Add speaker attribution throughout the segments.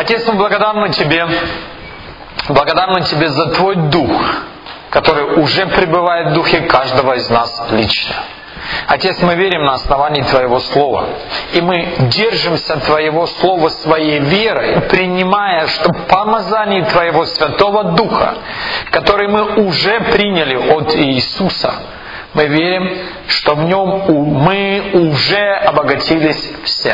Speaker 1: Отец, мы благодарны Тебе за Твой Дух, который уже пребывает в духе каждого из нас лично. Отец, мы верим на основании Твоего Слова, и мы держимся Твоего Слова своей верой, принимая, что помазание Твоего Святого Духа, который мы уже приняли от Иисуса, мы верим, что в Нем мы уже обогатились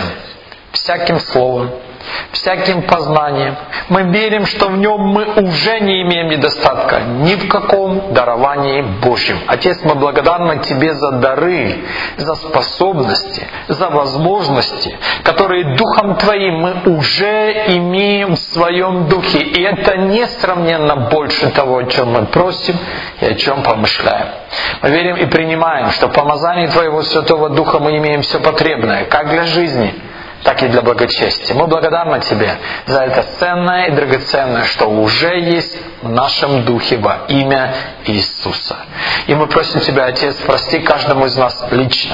Speaker 1: всяким словом, всяким познанием. Мы верим, что в Нем мы уже не имеем недостатка ни в каком даровании Божьем. Отец, мы благодарны Тебе за дары, за способности, за возможности, которые Духом Твоим мы уже имеем в Своем Духе. И это несравненно больше того, о чем мы просим и о чем помышляем. Мы верим и принимаем, что в помазании Твоего Святого Духа мы имеем все потребное, как для жизни, так и для благочестия. Мы благодарны Тебе за это ценное и драгоценное, что уже есть в нашем духе во имя Иисуса. И мы просим Тебя, Отец, прости каждому из нас лично,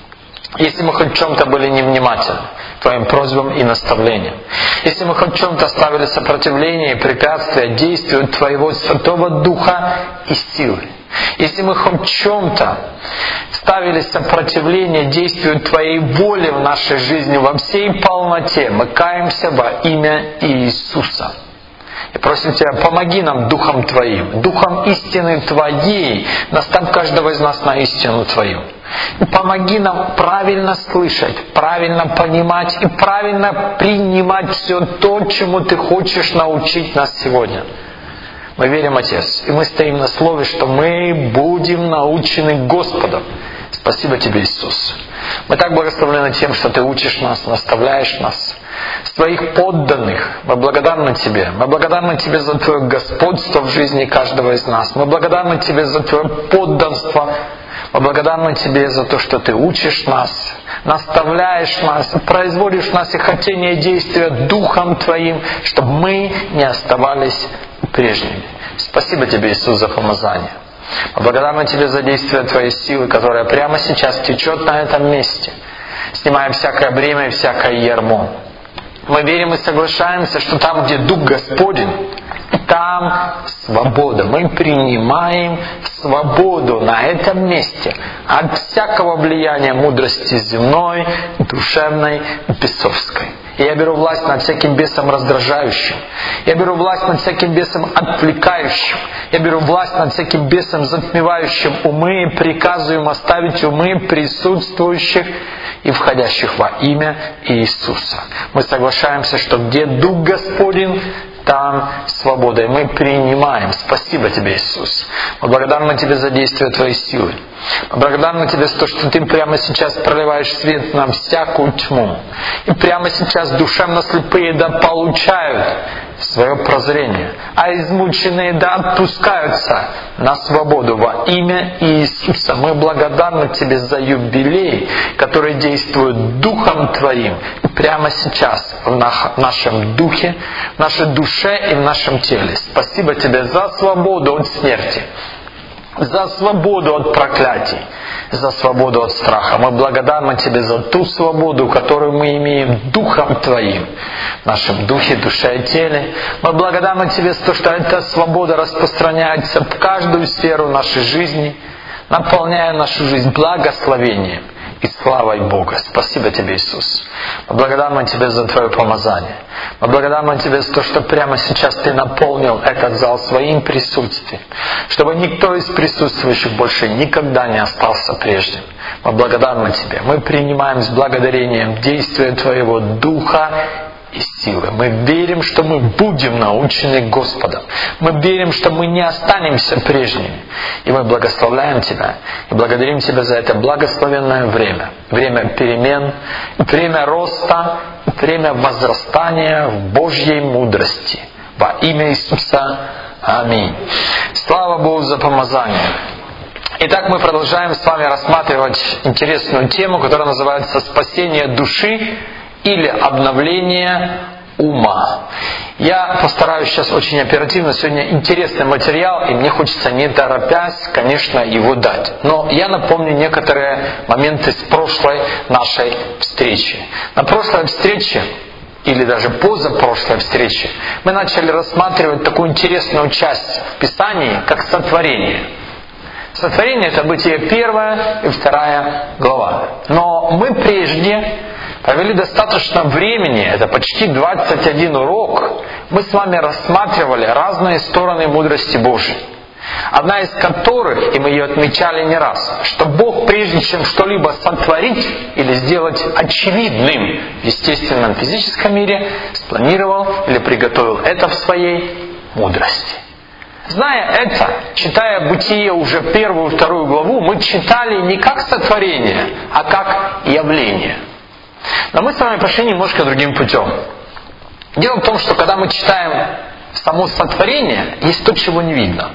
Speaker 1: если мы хоть в чем-то были невнимательны к Твоим просьбам и наставлениям, если мы хоть в чем-то ставили сопротивление и препятствия действию Твоего Святого Духа и силы, если мы хоть в чем-то ставили сопротивление действию Твоей воли в нашей жизни во всей полноте, мы каемся во имя Иисуса. И просим Тебя, помоги нам Духом Твоим, Духом истины Твоей, наставь каждого из нас на истину Твою. И помоги нам правильно слышать, правильно понимать и правильно принимать все то, чему Ты хочешь научить нас сегодня. Мы верим, Отец, и мы стоим на слове, что мы будем научены Господом. Спасибо Тебе, Иисус. Мы так благословлены тем, что Ты учишь нас, наставляешь нас. С Твоих подданных мы благодарны Тебе. Мы благодарны Тебе за Твое господство в жизни каждого из нас. Мы благодарны Тебе за Твое подданство. Мы благодарны Тебе за то, что Ты учишь нас, наставляешь нас, производишь в нас и хотение и действия Духом Твоим, чтобы мы не оставались прежними. Спасибо Тебе, Иисус, за помазание. Мы благодарны Тебе за действие Твоей силы, которая прямо сейчас течет на этом месте, снимая всякое бремя и всякое ярмо. Мы верим и соглашаемся, что там, где Дух Господень, там свобода. Мы принимаем свободу на этом месте от всякого влияния мудрости земной, душевной, бесовской. И я беру власть над всяким бесом раздражающим. Я беру власть над всяким бесом отвлекающим. Я беру власть над всяким бесом затмевающим умы и приказываю им оставить умы присутствующих и входящих во имя Иисуса. Мы соглашаемся, что где Дух Господень, там свобода. И мы принимаем. Спасибо Тебе, Иисус. Мы благодарны Тебе за действие Твоей силы. Мы благодарны Тебе за то, что Ты прямо сейчас проливаешь свет на всякую тьму. И прямо сейчас душевно слепые да получают свое прозрение, а измученные да отпускаются на свободу во имя Иисуса. Мы благодарны Тебе за юбилей, который действует Духом Твоим прямо сейчас в нашем духе, в нашей душе и в нашем теле. Спасибо Тебе за свободу от смерти, за свободу от проклятий, за свободу от страха. Мы благодарны Тебе за ту свободу, которую мы имеем Духом Твоим, в нашем духе, душе и теле. Мы благодарны Тебе за то, что эта свобода распространяется в каждую сферу нашей жизни, наполняя нашу жизнь благословением и славой Бога. Спасибо Тебе, Иисус. Мы благодарны Тебе за Твое помазание. Мы благодарны Тебе за то, что прямо сейчас Ты наполнил этот зал Своим присутствием, чтобы никто из присутствующих больше никогда не остался прежним. Мы благодарны Тебе. Мы принимаем с благодарением действия Твоего Духа и силы. Мы верим, что мы будем научены Господом. Мы верим, что мы не останемся прежними. И мы благословляем Тебя и благодарим Тебя за это благословенное время. Время перемен, время роста, время возрастания в Божьей мудрости. Во имя Иисуса. Аминь. Слава Богу за помазание. Итак, мы продолжаем с вами рассматривать интересную тему, которая называется «Спасение души» или обновление ума. Я постараюсь сейчас очень оперативно. Сегодня интересный материал, и мне хочется, не торопясь, конечно, его дать. Но я напомню некоторые моменты с прошлой нашей встречи. На прошлой встрече или даже позапрошлой встрече, мы начали рассматривать такую интересную часть в Писании, как сотворение. Сотворение — это Бытие 1 и 2 глава. Но мы прежде провели достаточно времени, это почти 21 урок, мы с вами рассматривали разные стороны мудрости Божьей. Одна из которых, и мы ее отмечали не раз, что Бог, прежде чем что-либо сотворить или сделать очевидным в естественном физическом мире, спланировал или приготовил это в своей мудрости. Зная это, читая Бытие уже 1 и 2 главу, мы читали не как сотворение, а как явление. Но мы с вами пошли немножко другим путем. Дело в том, что когда мы читаем само сотворение, есть то, чего не видно.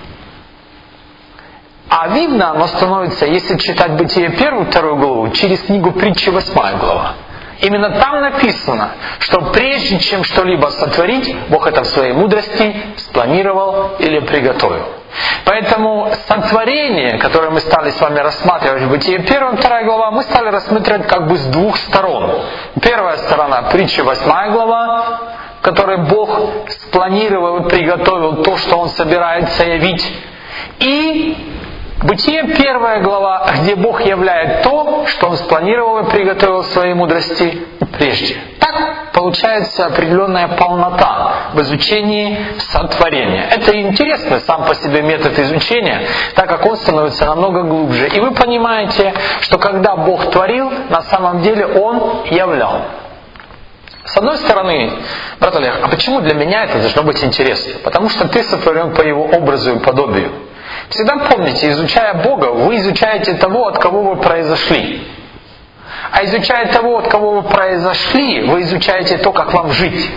Speaker 1: А видно оно становится, если читать Бытие 1 и 2 главу, через книгу Притчи 8 глава. Именно там написано, что прежде чем что-либо сотворить, Бог это в своей мудрости спланировал или приготовил. Поэтому сотворение, которое мы стали с вами рассматривать в Бытие 1 и 2 глава, мы стали рассматривать как бы с двух сторон. Первая сторона — Притчи 8 глава, в которой Бог спланировал и приготовил то, что Он собирается явить. И Бытие 1 глава, где Бог являет то, что Он спланировал и приготовил в своей мудрости прежде. Так получается определенная полнота в изучении сотворения. Это интересный сам по себе метод изучения, так как он становится намного глубже. И вы понимаете, что когда Бог творил, на самом деле Он являл. С одной стороны, брат Олег, а почему для меня это должно быть интересно? Потому что ты сотворен по Его образу и подобию. Всегда помните, изучая Бога, вы изучаете того, от кого вы произошли. А изучая того, от кого вы произошли, вы изучаете то, как вам жить.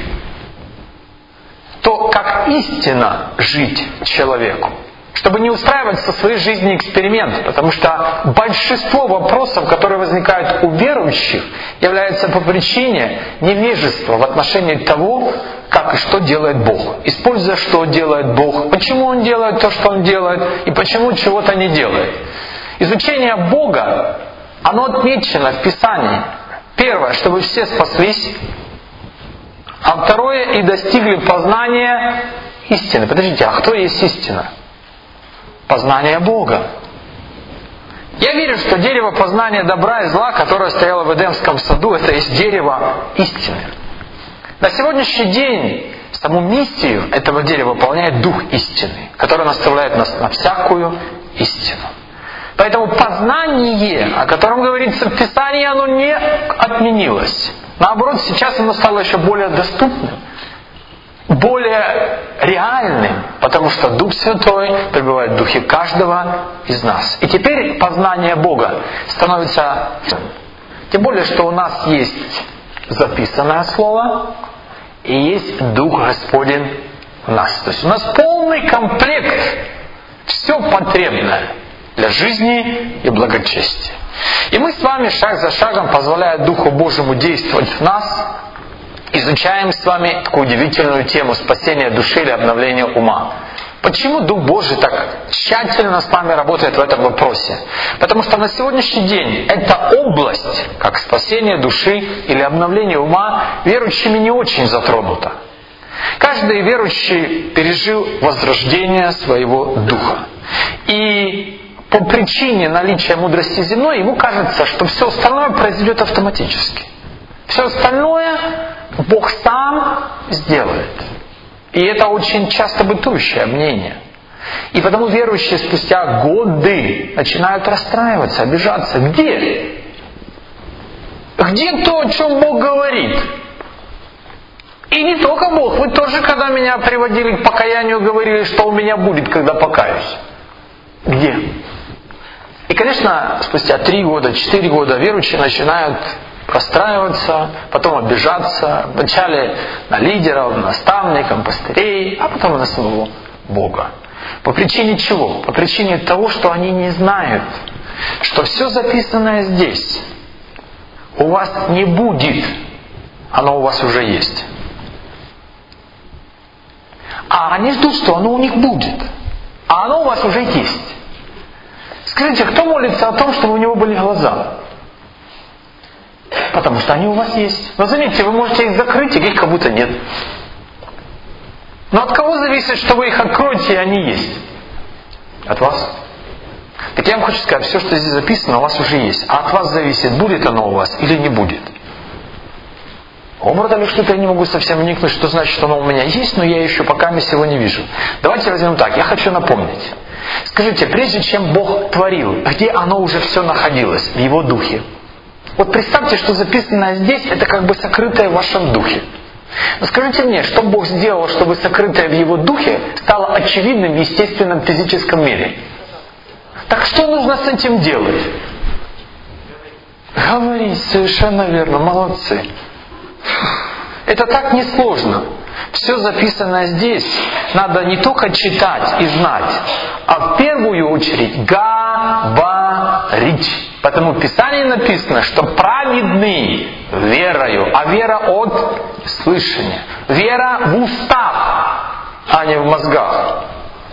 Speaker 1: То, как истинно жить человеку. Чтобы не устраивать со своей жизнью эксперимент. Потому что большинство вопросов, которые возникают у верующих, являются по причине невежества в отношении того, как и что делает Бог. Используя, что делает Бог, почему Он делает то, что Он делает, и почему чего-то не делает. Изучение Бога, оно отмечено в Писании. Первое, чтобы все спаслись. А второе, и достигли познания истины. Подождите, а кто есть истина? Познание Бога. Я верю, что дерево познания добра и зла, которое стояло в Эдемском саду, это есть дерево истины. На сегодняшний день саму миссию этого дерева выполняет Дух истины, который наставляет нас на всякую истину. Поэтому познание, о котором говорится в Писании, оно не отменилось. Наоборот, сейчас оно стало еще более доступным, более реальным, потому что Дух Святой пребывает в духе каждого из нас. И теперь познание Бога становится... Тем более, что у нас есть записанное Слово и есть Дух Господень в нас. То есть у нас полный комплект, все потребное для жизни и благочестия. И мы с вами шаг за шагом, позволяя Духу Божьему действовать в нас, изучаем с вами такую удивительную тему спасения души или обновления ума. Почему Дух Божий так тщательно с нами работает в этом вопросе? Потому что на сегодняшний день эта область, как спасение души или обновление ума, верующими не очень затронута. Каждый верующий пережил возрождение своего духа. И по причине наличия мудрости земной ему кажется, что все остальное произойдет автоматически. Все остальное Бог сам сделает. И это очень часто бытующее мнение. И потому верующие спустя годы начинают расстраиваться, обижаться. Где? Где то, о чем Бог говорит? И не только Бог. Вы тоже, когда меня приводили к покаянию, говорили, что у меня будет, когда покаюсь. Где? И, конечно, спустя 3 года, 4 года верующие начинают расстраиваться, потом обижаться, вначале на лидеров, на наставников, пастырей, а потом на самого Бога. По причине чего? По причине того, что они не знают, что все записанное здесь у вас не будет, оно у вас уже есть. А они ждут, что оно у них будет, а оно у вас уже есть. Скажите, кто молится о том, чтобы у него были глаза? Потому что они у вас есть. Но заметьте, вы можете их закрыть, и их как будто нет. Но от кого зависит, что вы их откроете, и они есть? От вас. Так я вам хочу сказать, все, что здесь записано, у вас уже есть. А от вас зависит, будет оно у вас или не будет. Образ или что-то я не могу совсем вникнуть, что значит, оно у меня есть, но я еще пока его не вижу. Давайте возьмем так. Я хочу напомнить. Скажите, прежде чем Бог творил, где оно уже все находилось? В Его Духе. Вот представьте, что записанное здесь, это как бы сокрытое в вашем Духе. Но скажите мне, что Бог сделал, чтобы сокрытое в Его Духе стало очевидным в естественном физическом мире? Так что нужно с этим делать? Говорить, совершенно верно, молодцы. Это так несложно. Все записанное здесь надо не только читать и знать, а в первую очередь говорить. Потому в Писании написано, что праведный верою, а вера от слышания. Вера в устах, а не в мозгах.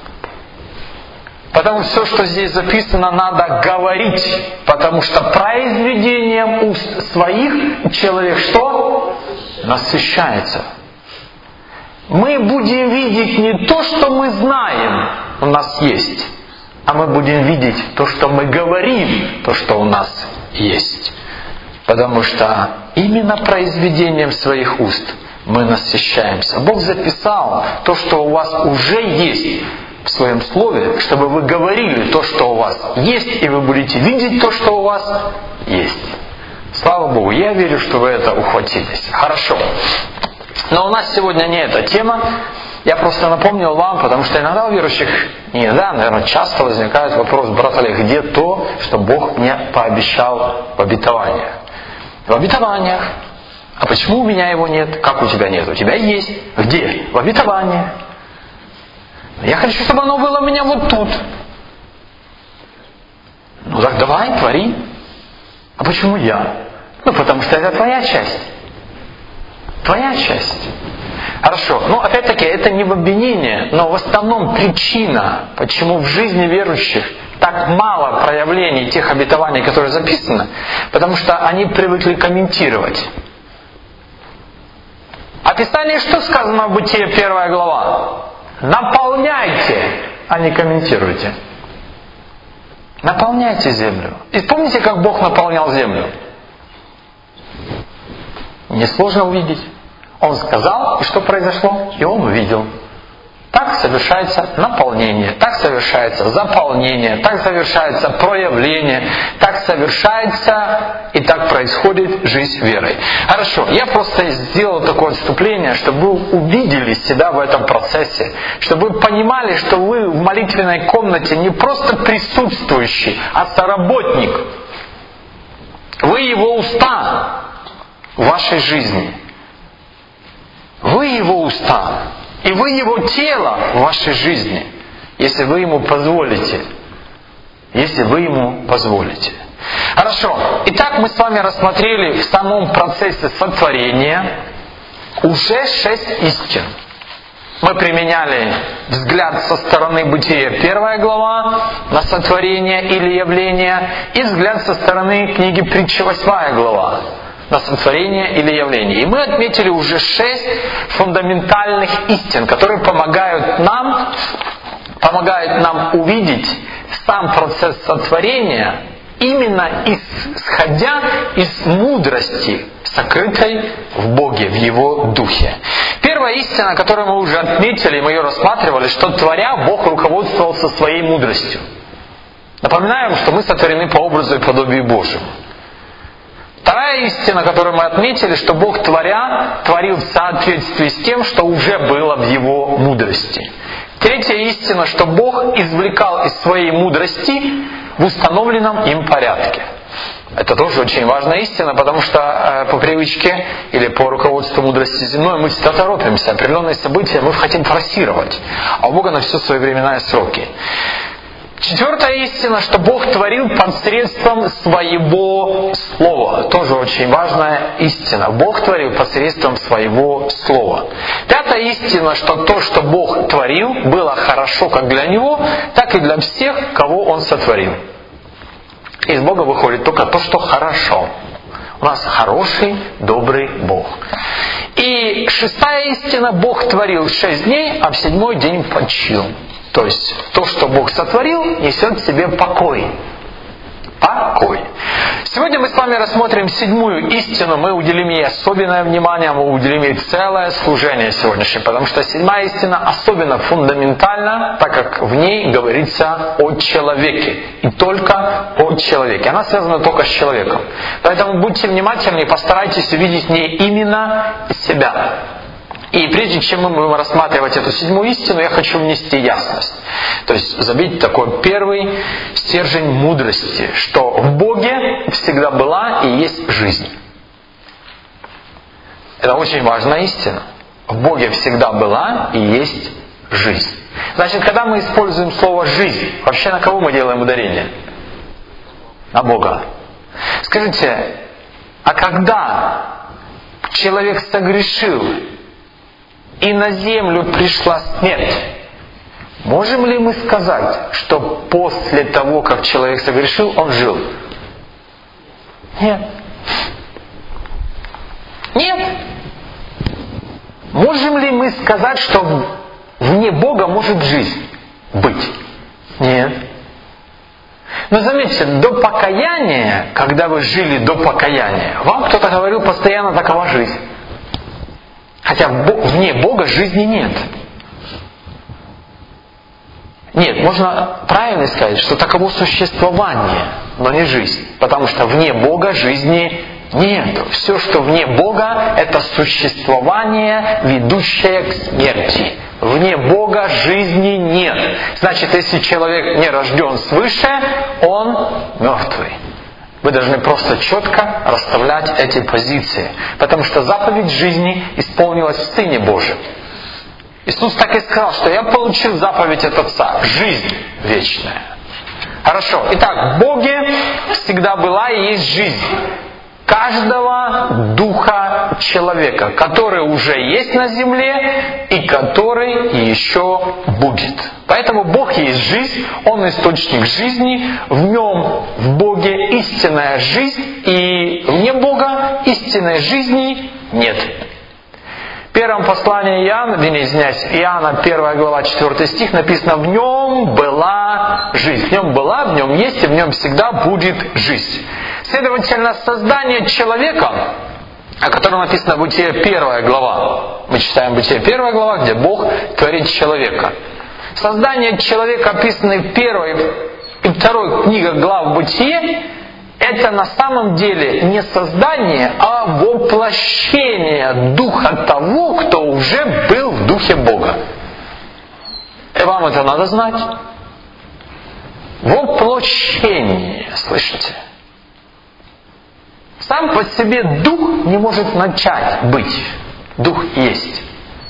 Speaker 1: Потому все, что здесь записано, надо говорить. Потому что произведением уст своих человек что? Насыщается. Мы будем видеть не то, что мы знаем, у нас есть, а мы будем видеть то, что мы говорим, то, что у нас есть. Потому что именно произведением своих уст мы насыщаемся. Бог записал то, что у вас уже есть в Своем Слове, чтобы вы говорили то, что у вас есть, и вы будете видеть то, что у вас есть. Слава Богу, я верю, что вы это ухватились. Хорошо. Но у нас сегодня не эта тема. Я просто напомнил вам, потому что иногда у верующих, не иногда, наверное, часто возникает вопрос: брат Олег, где то, что Бог мне пообещал в обетованиях? В обетованиях. А почему у меня его нет? Как у тебя нет? У тебя есть. Где? В обетованиях. Я хочу, чтобы оно было у меня вот тут. Ну так давай, твори. А почему я? Ну потому что это твоя часть. Твоя часть. Хорошо. Ну опять-таки это не в обвинение, но в основном причина, почему в жизни верующих так мало проявлений тех обетований, которые записаны, потому что они привыкли комментировать. А Писание что сказано в Бытие 1 глава? Наполняйте, а не комментируйте. Наполняйте землю. И помните, как Бог наполнял землю? Несложно увидеть. Он сказал, и что произошло? И он увидел. Так совершается наполнение, так совершается заполнение, так совершается проявление, так совершается и так происходит жизнь верой. Хорошо, я просто сделал такое отступление, чтобы вы увидели себя в этом процессе, чтобы вы понимали, что вы в молитвенной комнате не просто присутствующий, а соработник. Вы Его уста в вашей жизни. Вы Его уста. И вы Его тело в вашей жизни, если вы Ему позволите. Если вы Ему позволите. Хорошо. Итак, мы с вами рассмотрели в самом процессе сотворения уже 6 истин. Мы применяли взгляд со стороны Бытия 1 глава на сотворение или явление, и взгляд со стороны книги Притчи 8 глава на сотворение или явление. И мы отметили уже 6 фундаментальных истин, которые помогают нам увидеть сам процесс сотворения, именно исходя из мудрости, сокрытой в Боге, в Его Духе. Первая истина, которую мы уже отметили, мы ее рассматривали, что творя, Бог руководствовался своей мудростью. Напоминаем, что мы сотворены по образу и подобию Божьему. Вторая истина, которую мы отметили, что Бог творил в соответствии с тем, что уже было в Его мудрости. Третья истина, что Бог извлекал из своей мудрости в установленном им порядке. Это тоже очень важная истина, потому что по привычке или по руководству мудрости земной мы всегда торопимся. Определенные события мы хотим форсировать, а у Бога на все свои времена и сроки. Четвертая истина, что Бог творил посредством Своего Слова. Тоже очень важная истина. Бог творил посредством Своего Слова. Пятая истина, что то, что Бог творил, было хорошо как для Него, так и для всех, кого Он сотворил. Из Бога выходит только то, что хорошо. У нас хороший, добрый Бог. И шестая истина: Бог творил 6 дней, а в 7-й день почил. То есть то, что Бог сотворил, несет в себе покой. Покой. Сегодня мы с вами рассмотрим 7-ю истину. Мы уделим ей особенное внимание, мы уделим ей целое служение сегодняшнее, потому что 7-я истина особенно фундаментальна, так как в ней говорится о человеке. И только о человеке. Она связана только с человеком. Поэтому будьте внимательны и постарайтесь увидеть в ней именно себя. И прежде чем мы будем рассматривать эту 7-ю истину, я хочу внести ясность. То есть забить такой первый стержень мудрости, что в Боге всегда была и есть жизнь. Это очень важная истина. В Боге всегда была и есть жизнь. Значит, когда мы используем слово «жизнь», вообще на кого мы делаем ударение? На Бога. Скажите, а когда человек согрешил, и на землю пришла смерть, можем ли мы сказать, что после того, как человек согрешил, он жил? Нет. Нет. Можем ли мы сказать, что вне Бога может жизнь быть? Нет. Но заметьте, до покаяния, когда вы жили до покаяния, вам кто-то говорил постоянно: такова жизнь. Хотя вне Бога жизни нет. Нет, можно правильно сказать, что таково существование, но не жизнь. Потому что вне Бога жизни нет. Все, что вне Бога, это существование, ведущее к смерти. Вне Бога жизни нет. Значит, если человек не рожден свыше, он мертвый. Вы должны просто четко расставлять эти позиции. Потому что заповедь жизни исполнилась в Сыне Божьем. Иисус так и сказал, что я получил заповедь от Отца. Жизнь вечная. Хорошо. Итак, в Боге всегда была и есть жизнь каждого духа человека, который уже есть на земле и который еще будет. Поэтому Бог есть жизнь, Он источник жизни, в Нем, в Боге истинная жизнь, и вне Бога истинной жизни нет. В первом послании Иоанна, 1 глава, 4 стих, написано: в Нем была жизнь. В Нем была, в Нем есть, и в Нем всегда будет жизнь. Следовательно, создание человека, о котором написано Бытие 1 глава, мы читаем Бытие 1 глава, где Бог творит человека. Создание человека, описанное в 1 и 2 книгах глав Бытие, это на самом деле не создание, а воплощение духа того, кто уже был в духе Бога. И вам это надо знать. Воплощение, слышите? Сам по себе дух не может начать быть. Дух есть.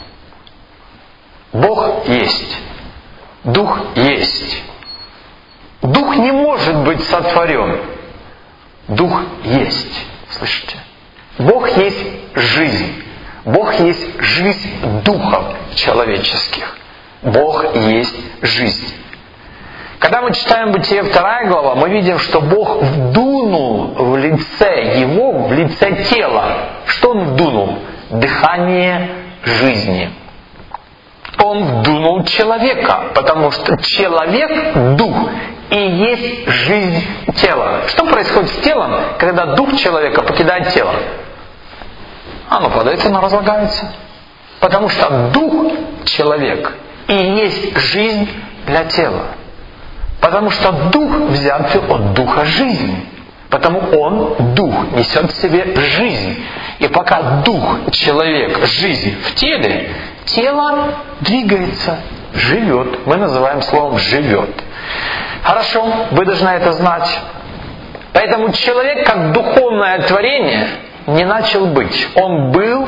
Speaker 1: Бог есть. Дух есть. Дух не может быть сотворен. Дух есть. Слышите? Бог есть жизнь. Бог есть жизнь духов человеческих. Бог есть жизнь. Когда мы читаем Бытие 2 глава, мы видим, что Бог вдунул в лице его, в лице тела. Что Он вдунул? Дыхание жизни. Он вдунул человека, потому что человек, дух, и есть жизнь тела. Что происходит с телом, когда дух человека покидает тело? Оно падает, оно разлагается. Потому что дух человек и есть жизнь для тела. Потому что дух взят от духа жизни. Потому он, дух, несет в себе жизнь. И пока дух, человек, жизнь в теле, тело двигается, живет. Мы называем словом «живет». Хорошо, вы должны это знать. Поэтому человек, как духовное творение, не начал быть. Он был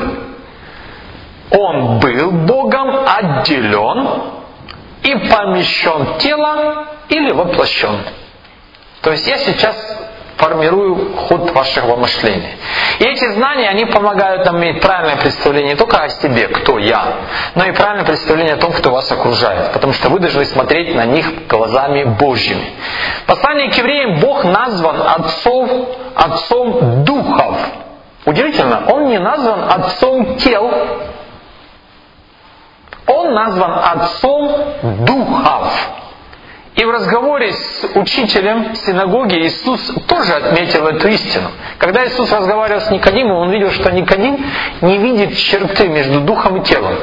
Speaker 1: Богом отделен и помещен в тело или воплощен. То есть я сейчас формирую ход вашего мышления. И эти знания, они помогают нам иметь правильное представление не только о себе, кто я, но и правильное представление о том, кто вас окружает. Потому что вы должны смотреть на них глазами Божьими. В послании к евреям Бог назван отцом духов. Удивительно, Он не назван отцом тел. Он назван отцом духов. И в разговоре с учителем синагоги Иисус тоже отметил эту истину. Когда Иисус разговаривал с Никодимом, Он видел, что Никодим не видит черты между духом и телом.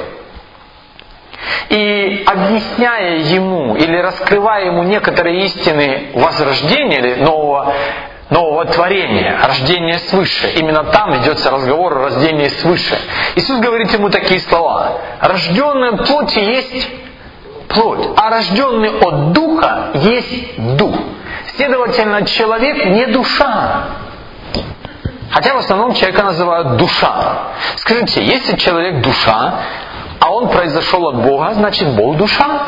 Speaker 1: И объясняя ему или раскрывая ему некоторые истины возрождения или нового творения, рождения свыше. Именно там ведется разговор о рождении свыше. Иисус говорит ему такие слова. Рожденный от плоти есть плоть, а рожденный от духа есть дух. Следовательно, человек не душа. Хотя в основном человека называют душа. Скажите, если человек душа, а он произошел от Бога, значит Бог душа?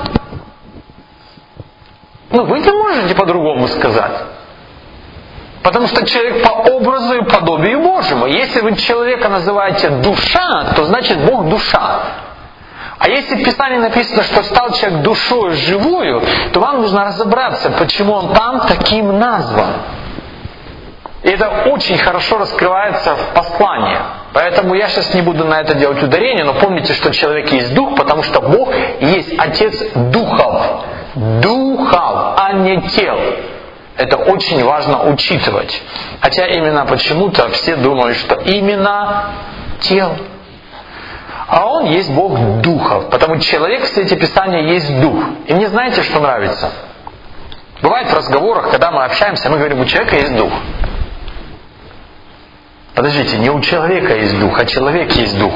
Speaker 1: Вы не можете по-другому сказать. Потому что человек по образу и подобию Божьему. Если вы человека называете душа, то значит Бог душа. А если в Писании написано, что стал человек душою живую, то вам нужно разобраться, почему он там таким назван. И это очень хорошо раскрывается в послании. Поэтому я сейчас не буду на это делать ударение, но помните, что человек есть дух, потому что Бог есть Отец духов. Духов, а не тел. Это очень важно учитывать. Хотя именно почему-то все думают, что именно тел. А Он есть Бог духов. Потому человек в свете Писания есть дух. И мне знаете, что нравится? Бывает в разговорах, когда мы общаемся, мы говорим, у человека есть дух. Подождите, не у человека есть дух, а человек есть дух.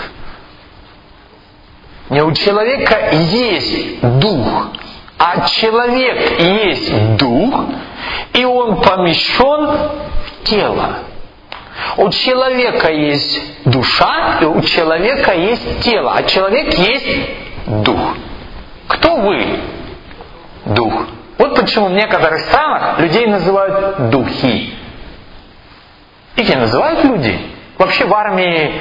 Speaker 1: Не у человека есть дух, а человек есть дух, и он помещен в тело. У человека есть душа, и у человека есть тело, а человек есть дух. Кто вы? Дух. Вот почему в некоторых странах людей называют духи. Их не называют люди. Вообще в армии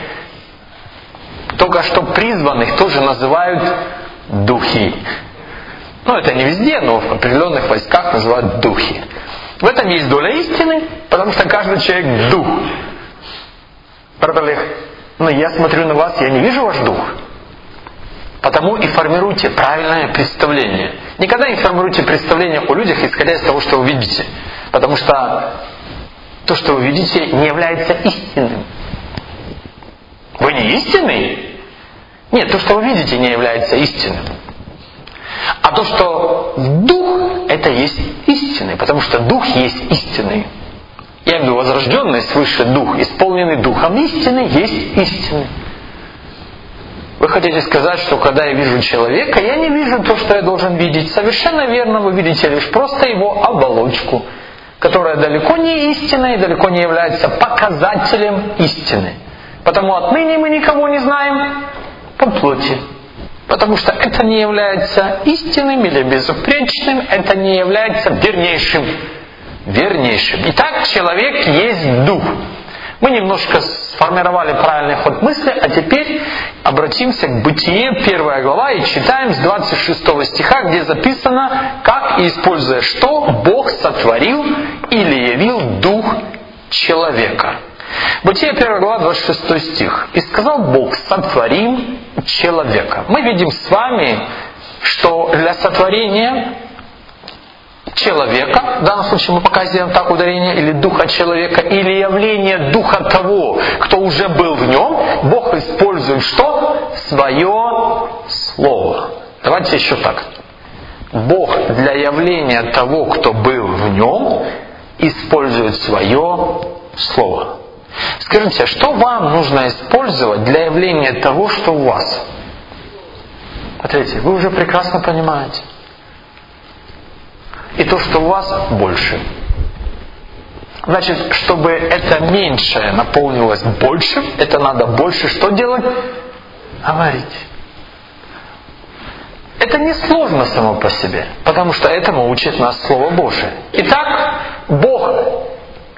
Speaker 1: только что призванных тоже называют духи. Это не везде, но в определенных войсках называют духи. В этом есть доля истины, потому что каждый человек дух. Брат Олег, я смотрю на вас, я не вижу ваш дух. Потому и формируйте правильное представление. Никогда не формируйте представление о людях, исходя из того, что вы видите. Потому что то, что вы видите, не является истинным. Вы не истинный? Нет, то, что вы видите, не является истинным. А то, что дух, это есть истинный, потому что дух есть истинный. Я имею в виду возрожденный свыше дух, исполненный духом истины, есть истинный. Вы хотите сказать, что когда я вижу человека, я не вижу то, что я должен видеть. Совершенно верно, вы видите лишь просто его оболочку, которая далеко не истинная и далеко не является показателем истины. Потому отныне мы никого не знаем по плоти. Потому что это не является истинным или безупречным, это не является вернейшим. Итак, человек есть дух. Мы немножко сформировали правильный ход мысли, а теперь обратимся к Бытие, 1 глава, и читаем с 26 стиха, где записано, как и используя что Бог сотворил или явил дух человека. Бытие 1 глава, 26 стих. «И сказал Бог, сотворим человека». Мы видим с вами, что для сотворения человека, в данном случае мы показываем так ударение, или духа человека, или явление духа того, кто уже был в нем, Бог использует что? Свое Слово. Давайте еще так. Бог для явления того, кто был в нем, использует свое Слово. Скажите, что вам нужно использовать для явления того, что у вас? Смотрите, вы уже прекрасно понимаете. И то, что у вас, больше. Значит, чтобы это меньшее наполнилось большим, это надо больше что делать? Говорить. Это не сложно само по себе, потому что этому учит нас Слово Божие. Итак, Бог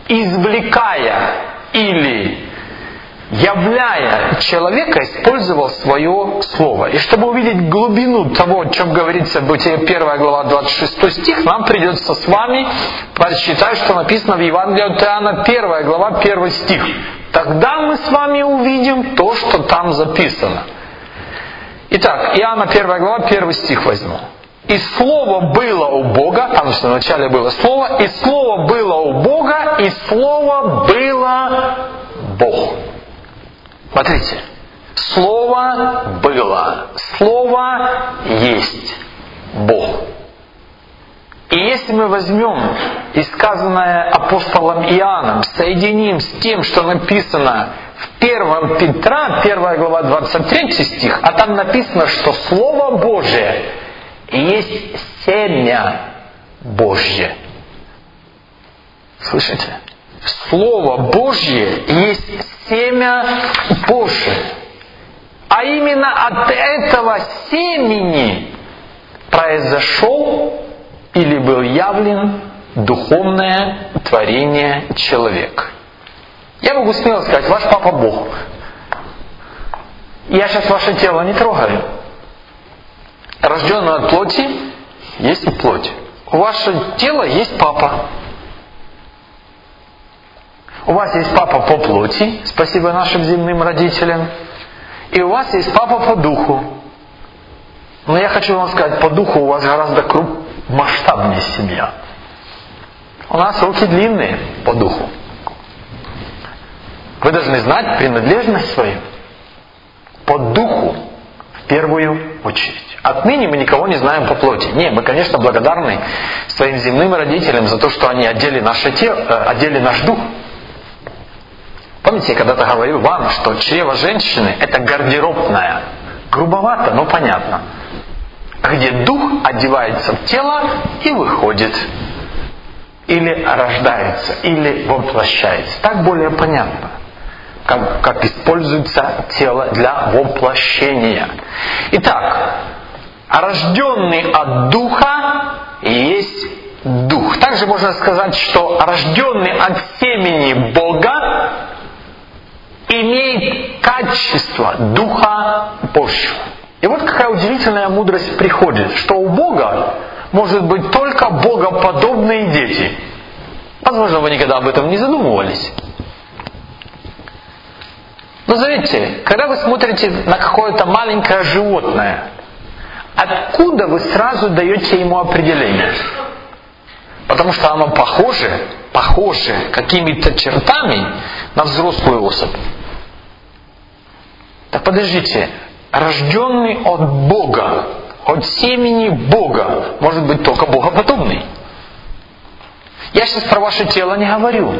Speaker 1: извлекая или являя человека, использовал свое слово. И чтобы увидеть глубину того, о чем говорится в Бытие 1 глава 26 стих, нам придется с вами прочитать, что написано в Евангелии от Иоанна 1 глава 1 стих. Тогда мы с вами увидим то, что там записано. Итак, Иоанна 1 глава 1 стих возьму. «И Слово было у Бога», там что вначале было Слово, «и Слово было у Бога, и Слово было Бог». Смотрите, Слово было, Слово есть Бог. И если мы возьмем и сказанное апостолом Иоанном, соединим с тем, что написано в 1 Петра, 1 глава 23 стих, а там написано, что Слово Божие есть семя Божье. Слышите? Слово Божье есть семя Божие. А именно от этого семени произошел или был явлен духовное творение человека. Я могу смело сказать, ваш папа Бог. Я сейчас ваше тело не трогаю. Рожденный от плоти есть плоть. У вашего тела есть папа. У вас есть папа по плоти, спасибо нашим земным родителям, и у вас есть папа по духу. Но я хочу вам сказать, по духу у вас гораздо масштабнее семья. У нас руки длинные по духу. Вы должны знать принадлежность свою по духу в первую очередь. Отныне мы никого не знаем по плоти. Не, мы, конечно, благодарны своим земным родителям за то, что они одели наше тело, одели наш дух. Помните, я когда-то говорил вам, что чрево женщины – это гардеробная. Грубовато, но понятно. Где дух одевается в тело и выходит. Или рождается, или воплощается. Так более понятно, как используется тело для воплощения. Итак, рожденный от духа есть дух. Также можно сказать, что рожденный от семени Бога имеет качество Духа Божьего. И вот какая удивительная мудрость приходит, что у Бога может быть только богоподобные дети. Возможно, вы никогда об этом не задумывались. Но заметьте, когда вы смотрите на какое-то маленькое животное, откуда вы сразу даете ему определение? Потому что оно похоже какими-то чертами на взрослую особь. Так подождите, рожденный от Бога, от семени Бога, может быть только богоподобный. Я сейчас про ваше тело не говорю.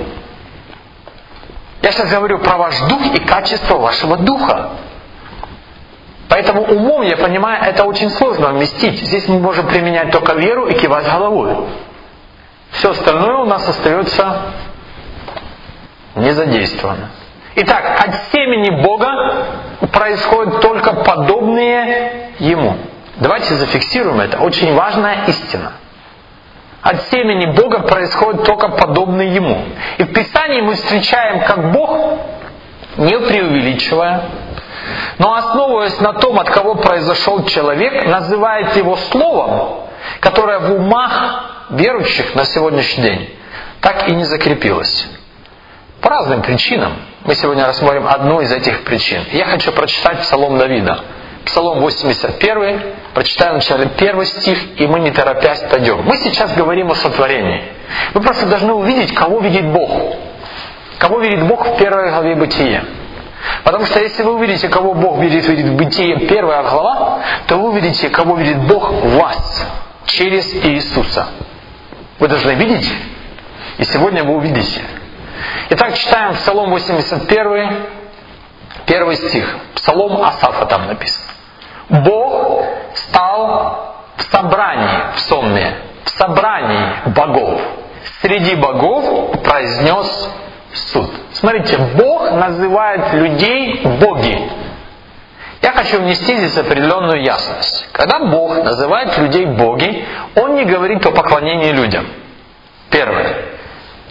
Speaker 1: Я сейчас говорю про ваш дух и качество вашего духа. Поэтому умом, я понимаю, это очень сложно вместить. Здесь мы можем применять только веру и кивать головой. Все остальное у нас остается незадействовано. Итак, от семени Бога происходят только подобные Ему. Давайте зафиксируем это. Очень важная истина. От семени Бога происходит только подобные Ему. И в Писании мы встречаем как Бог, не преувеличивая, но основываясь на том, от кого произошел человек, называет его словом, которое в умах верующих на сегодняшний день так и не закрепилось. По разным причинам. Мы сегодня рассмотрим одну из этих причин. Я хочу прочитать Псалом Давида. Псалом 81, прочитаем вначале 1 стих, и мы не торопясь пойдем. Мы сейчас говорим о сотворении. Вы просто должны увидеть, кого видит Бог. Кого видит Бог в 1 главе Бытия. Потому что если вы увидите, кого Бог видит в Бытие 1 глава, то вы увидите, кого видит Бог в вас через Иисуса. Вы должны видеть, и сегодня вы увидите. Итак, читаем Псалом 81, 1 стих. Псалом Асафа там написано. Бог стал в собрании, в сонме, в собрании богов. Среди богов произнес суд. Смотрите, Бог называет людей боги. Я хочу внести здесь определенную ясность. Когда Бог называет людей боги, Он не говорит о поклонении людям. Первое.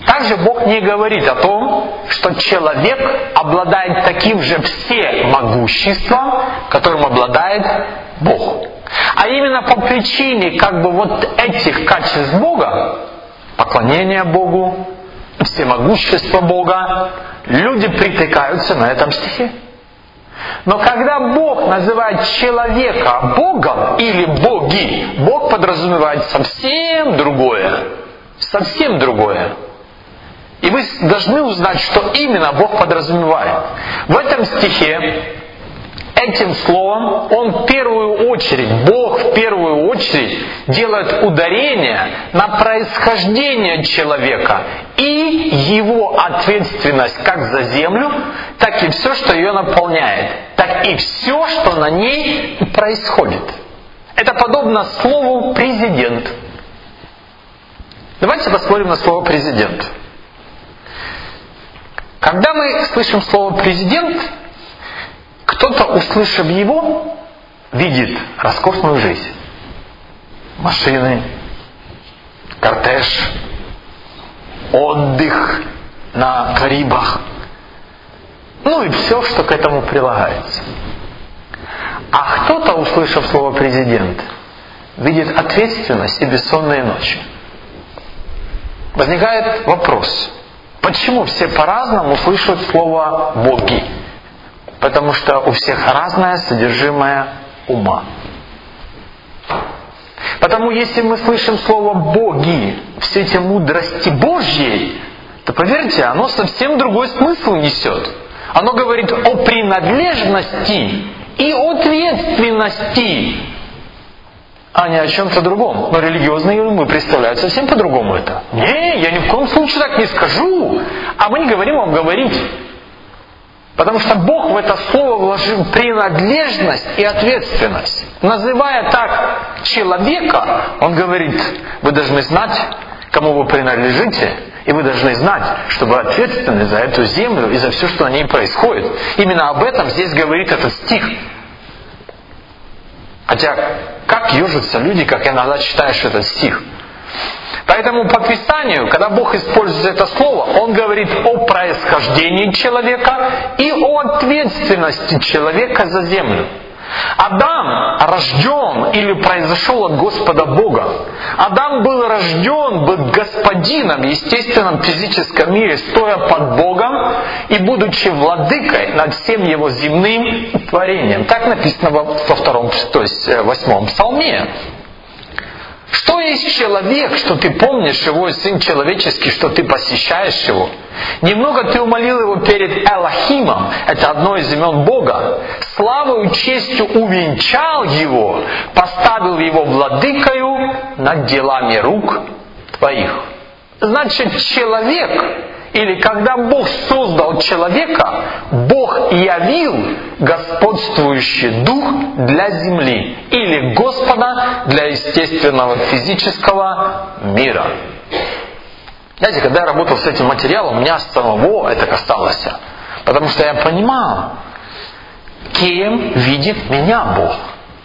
Speaker 1: Также Бог не говорит о том, что человек обладает таким же всемогуществом, которым обладает Бог. А именно по причине этих качеств Бога, поклонения Богу, всемогущества Бога, люди притыкаются на этом стихе. Но когда Бог называет человека Богом или боги, Бог подразумевает совсем другое. Совсем другое. И вы должны узнать, что именно Бог подразумевает. В этом стихе, этим словом, Бог в первую очередь делает ударение на происхождение человека и его ответственность как за землю, так и все, что ее наполняет, так и все, что на ней происходит. Это подобно слову «президент». Давайте посмотрим на слово «президент». Когда мы слышим слово «президент», кто-то, услышав его, видит роскошную жизнь. Машины, кортеж, отдых на Карибах. Ну и все, что к этому прилагается. А кто-то, услышав слово «президент», видит ответственность и бессонные ночи. Возникает вопрос, почему все по-разному слышат слово «боги»? Потому что у всех разное содержимое ума. Потому если мы слышим слово «боги» в свете мудрости Божьей, то, поверьте, оно совсем другой смысл несет. Оно говорит о принадлежности и ответственности, а не о чем-то другом. Но религиозные умы представляют совсем по-другому это. Не, я ни в коем случае так не скажу. А мы не говорим вам говорить. Потому что Бог в это слово вложил принадлежность и ответственность. Называя так человека, Он говорит, вы должны знать, кому вы принадлежите, и вы должны знать, что вы ответственны за эту землю и за все, что на ней происходит. Именно об этом здесь говорит этот стих. Хотя, как ежатся люди, как иногда читаешь этот стих. Поэтому по Писанию, когда Бог использует это слово, Он говорит о происхождении человека и о ответственности человека за землю. Адам рожден или произошел от Господа Бога. Адам был рожден быть господином в естественном физическом мире, стоя под Богом и будучи владыкой над всем его земным творением. Так написано во 8 псалме. Что есть человек, что ты помнишь его, и сын человеческий, что ты посещаешь его? Немного ты умолил его перед Элохимом, это одно из имен Бога. Славою и честью увенчал его, поставил его владыкою над делами рук твоих. Значит, человек, или когда Бог создал человека, Бог явил господствующий дух для земли, или Господа для естественного физического мира. Знаете, когда я работал с этим материалом, у меня самого это касалось. Потому что я понимал, кем видит меня Бог.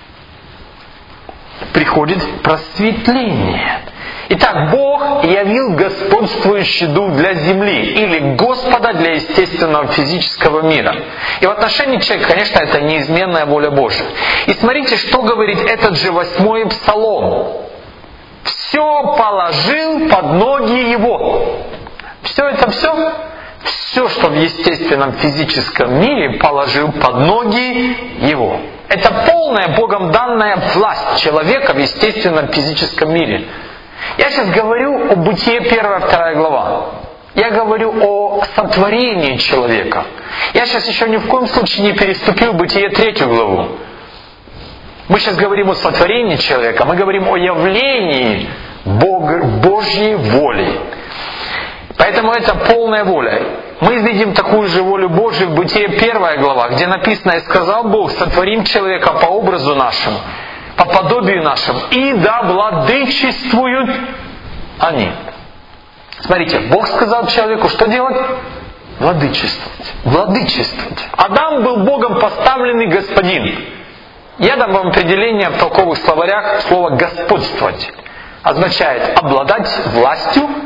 Speaker 1: Приходит просветление. Итак, Бог явил господствующий дух для земли, или Господа для естественного физического мира. И в отношении человека, конечно, это неизменная воля Божия. И смотрите, что говорит этот же 8-й псалом. «Все положил под ноги его». Все это все? Все, что в естественном физическом мире, положил под ноги его. Это полная Богом данная власть человека в естественном физическом мире. Я сейчас говорю о Бытие 1-2 глава. Я говорю о сотворении человека. Я сейчас еще ни в коем случае не переступил Бытие 3 главу. Мы сейчас говорим о сотворении человека, мы говорим о явлении Божьей воли. Поэтому это полная воля. Мы видим такую же волю Божию в Бытие 1 глава, где написано: «И сказал Бог, сотворим человека по образу нашему, по подобию нашему, и да владычествуют они». Смотрите, Бог сказал человеку, что делать? Владычествовать. Владычествовать. Адам был Богом поставленный господин. Я дам вам определение в толковых словарях. Слово «господствовать» означает обладать властью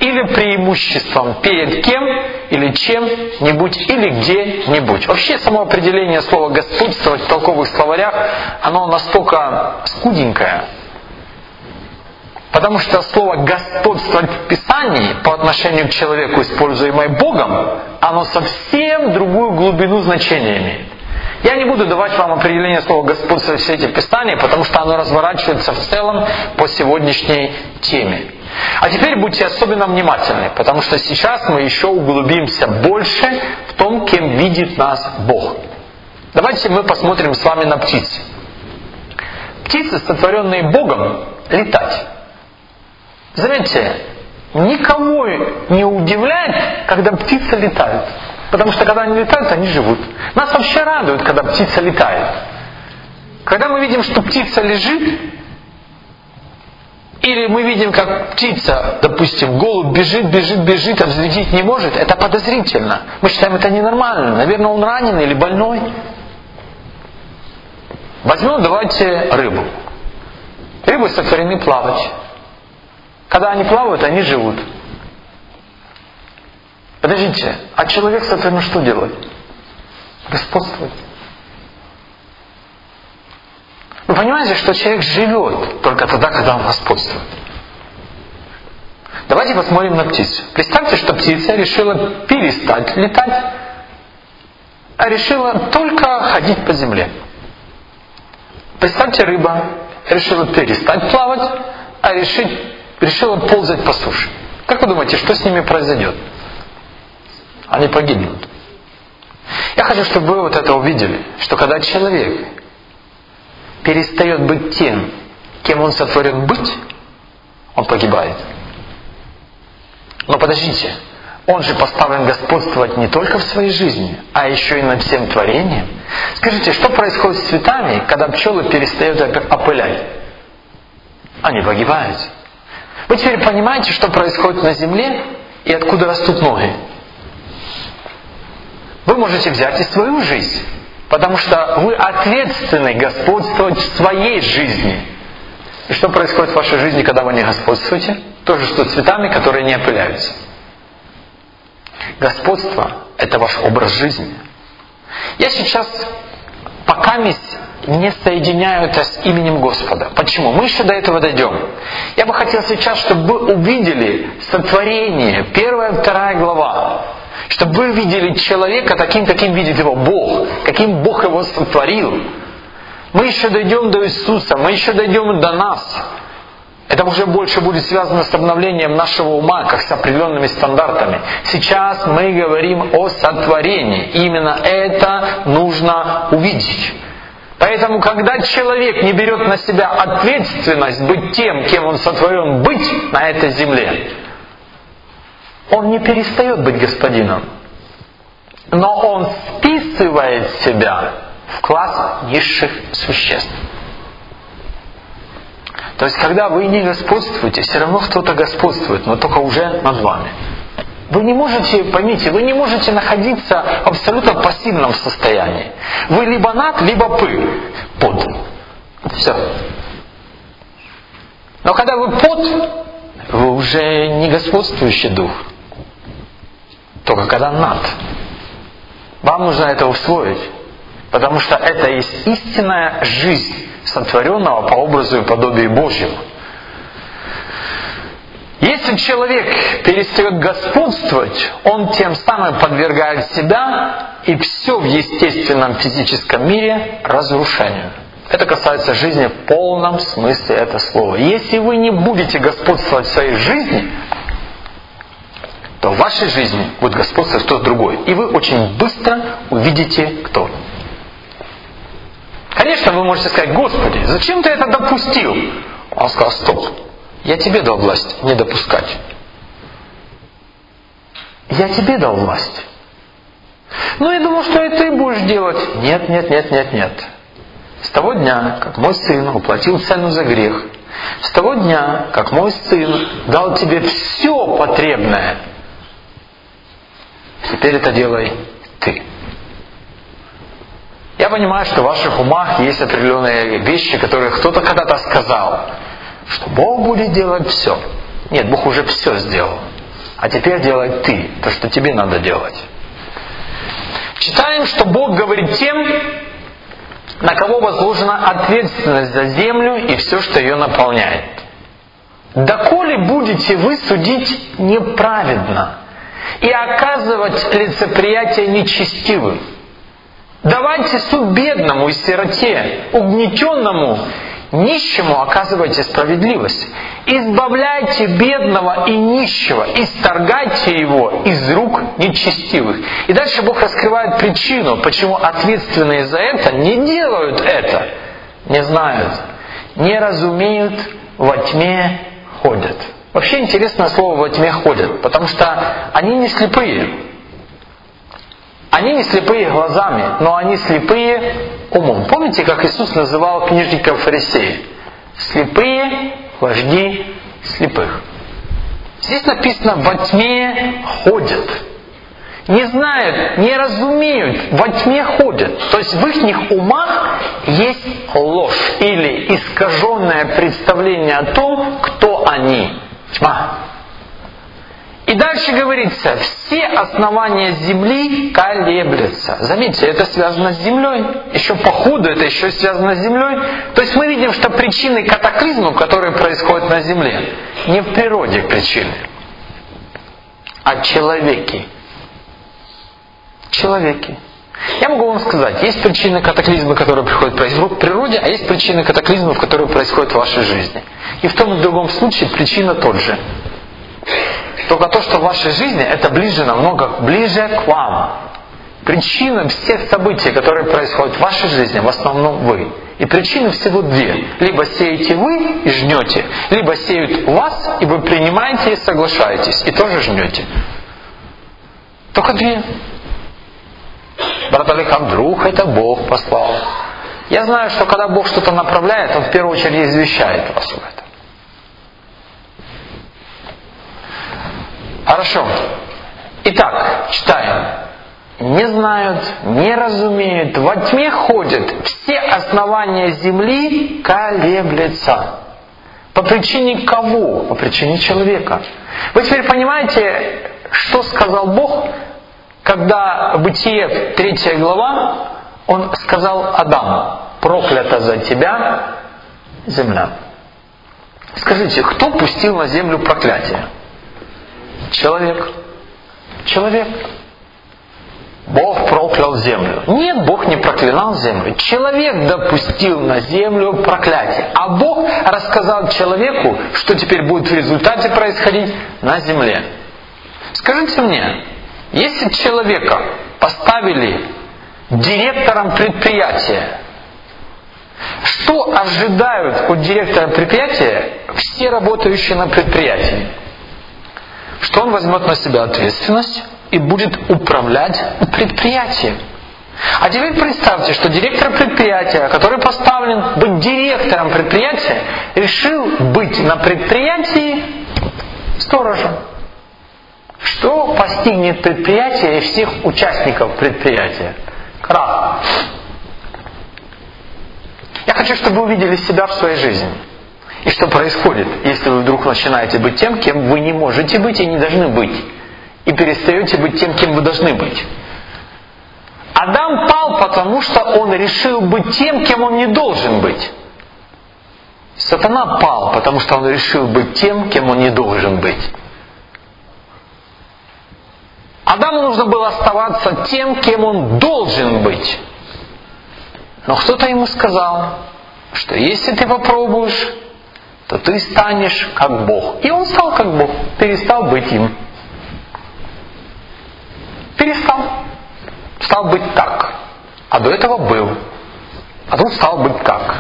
Speaker 1: или преимуществом перед кем или чем-нибудь или где-нибудь. Вообще само определение слова «господствовать» в толковых словарях, оно настолько скуденькое, потому что слово «господствовать» в Писании по отношению к человеку, используемое Богом, оно совсем другую глубину значения имеет. Я не буду давать вам определение слова «господствовать» в свете Писания, потому что оно разворачивается в целом по сегодняшней теме. А теперь будьте особенно внимательны, потому что сейчас мы еще углубимся больше в том, кем видит нас Бог. Давайте мы посмотрим с вами на птиц. Птицы, сотворенные Богом, летать. Заметьте, никого не удивляет, когда птицы летают. Потому что когда они летают, они живут. Нас вообще радует, когда птица летает. Когда мы видим, что птица лежит, или мы видим, как птица, допустим, голубь бежит, а взлететь не может, это подозрительно. Мы считаем это ненормально. Наверное, он ранен или больной. Возьмем, давайте, рыбу. Рыбы сотворены плавать. Когда они плавают, они живут. Подождите, а человек сотворен что делать? Господствовать. Вы понимаете, что человек живет только тогда, когда он господствует. Давайте посмотрим на птицу. Представьте, что птица решила перестать летать, а решила только ходить по земле. Представьте, рыба решила перестать плавать, а решила ползать по суше. Как вы думаете, что с ними произойдет? Они погибнут. Я хочу, чтобы вы вот это увидели, что когда человек перестает быть тем, кем он сотворен быть, он погибает. Но подождите, он же поставлен господствовать не только в своей жизни, а еще и над всем творением. Скажите, что происходит с цветами, когда пчелы перестают опылять? Они погибают. Вы теперь понимаете, что происходит на земле и откуда растут ноги? Вы можете взять и свою жизнь, потому что вы ответственны господствовать в своей жизни. И что происходит в вашей жизни, когда вы не господствуете? То же, что с цветами, которые не опыляются. Господство – это ваш образ жизни. Я сейчас пока не соединяю это с именем Господа. Почему? Мы еще до этого дойдем. Я бы хотел сейчас, чтобы вы увидели сотворение, 1-2 глава. Чтобы вы видели человека таким, каким видит его Бог, каким Бог его сотворил. Мы еще дойдем до Иисуса, мы еще дойдем до нас. Это уже больше будет связано с обновлением нашего ума, как с определенными стандартами. Сейчас мы говорим о сотворении. Именно это нужно увидеть. Поэтому, когда человек не берет на себя ответственность быть тем, кем он сотворен быть на этой земле, он не перестает быть господином, но он вписывает себя в класс низших существ. То есть, когда вы не господствуете, все равно кто-то господствует, но только уже над вами. Вы не можете, поймите, вы не можете находиться в абсолютно пассивном состоянии. Вы либо над, либо под. Все. Но когда вы под, вы уже не господствующий дух. Только когда над. Вам нужно это усвоить. Потому что это есть истинная жизнь сотворенного по образу и подобию Божьему. Если человек перестает господствовать, он тем самым подвергает себя и все в естественном физическом мире разрушению. Это касается жизни в полном смысле этого слова. Если вы не будете господствовать в своей жизни, то в вашей жизни будет господствовать кто-то другой. И вы очень быстро увидите, кто. Конечно, вы можете сказать: Господи, зачем ты это допустил? Он сказал: стоп, я тебе дал власть не допускать. Я тебе дал власть. Ну, я думал, что и ты будешь делать. Нет. С того дня, как мой сын уплатил цену за грех, с того дня, как мой сын дал тебе все потребное, теперь это делай ты. Я понимаю, что в ваших умах есть определенные вещи, которые кто-то когда-то сказал, что Бог будет делать все. Нет, Бог уже все сделал. А теперь делай ты то, что тебе надо делать. Читаем, что Бог говорит тем, на кого возложена ответственность за землю и все, что ее наполняет. «Доколе будете вы судить неправедно и оказывать лицеприятие нечестивым? Давайте суд бедному и сироте, угнетенному, нищему оказывайте справедливость. Избавляйте бедного и нищего, исторгайте его из рук нечестивых». И дальше Бог раскрывает причину, почему ответственные за это не делают это. Не знают, не разумеют, во тьме ходят. Вообще интересное слово «во тьме ходят», потому что они не слепые. Они не слепые глазами, но они слепые умом. Помните, как Иисус называл книжников фарисеев? Слепые вожди слепых. Здесь написано «во тьме ходят». Не знают, не разумеют, во тьме ходят. То есть в их умах есть ложь или искаженное представление о том, кто они. Тьма. И дальше говорится, все основания земли колеблются. Заметьте, это связано с землей. Еще по ходу это еще связано с землей. То есть мы видим, что причины катаклизмов, которые происходят на земле, не в природе причины, а человеки. Человеки. Я могу вам сказать, есть причины катаклизма, которые приходят в природе, а есть причины катаклизмов, которые происходят в вашей жизни. И в том и в другом случае причина тот же. Только то, что в вашей жизни, это ближе, намного ближе к вам. Причина всех событий, которые происходят в вашей жизни, в основном вы. И причины всего две. Либо сеете вы и жнете, либо сеют вас, и вы принимаете и соглашаетесь, и тоже жнете. Только две. Брат Олег, а вдруг это Бог послал? Я знаю, что когда Бог что-то направляет, Он в первую очередь извещает вас об этом. Хорошо. Итак, читаем. Не знают, не разумеют, во тьме ходят, все основания земли колеблются. По причине кого? По причине человека. Вы теперь понимаете, что сказал Бог, когда Бытие 3 глава, Он сказал Адаму: проклята за тебя земля. Скажите, кто пустил на землю проклятие? Человек. Человек. Бог проклял землю. Нет, Бог не проклинал землю. Человек допустил на землю проклятие. А Бог рассказал человеку, что теперь будет в результате происходить на земле. Скажите мне, если человека поставили директором предприятия, что ожидают от директора предприятия все работающие на предприятии? Что он возьмет на себя ответственность и будет управлять предприятием. А теперь представьте, что директор предприятия, который поставлен быть директором предприятия, решил быть на предприятии сторожем. Что постигнет предприятие и всех участников предприятия? Крах. Я хочу, чтобы вы увидели себя в своей жизни. И что происходит, если вы вдруг начинаете быть тем, кем вы не можете быть и не должны быть. И перестаете быть тем, кем вы должны быть. Адам пал, потому что он решил быть тем, кем он не должен быть. Сатана пал, потому что он решил быть тем, кем он не должен быть. Адаму нужно было оставаться тем, кем он должен быть. Но кто-то ему сказал, что если ты попробуешь, то ты станешь как Бог. И он стал как Бог, перестал быть им. Перестал. Стал быть так. А до этого был. А тут стал быть так.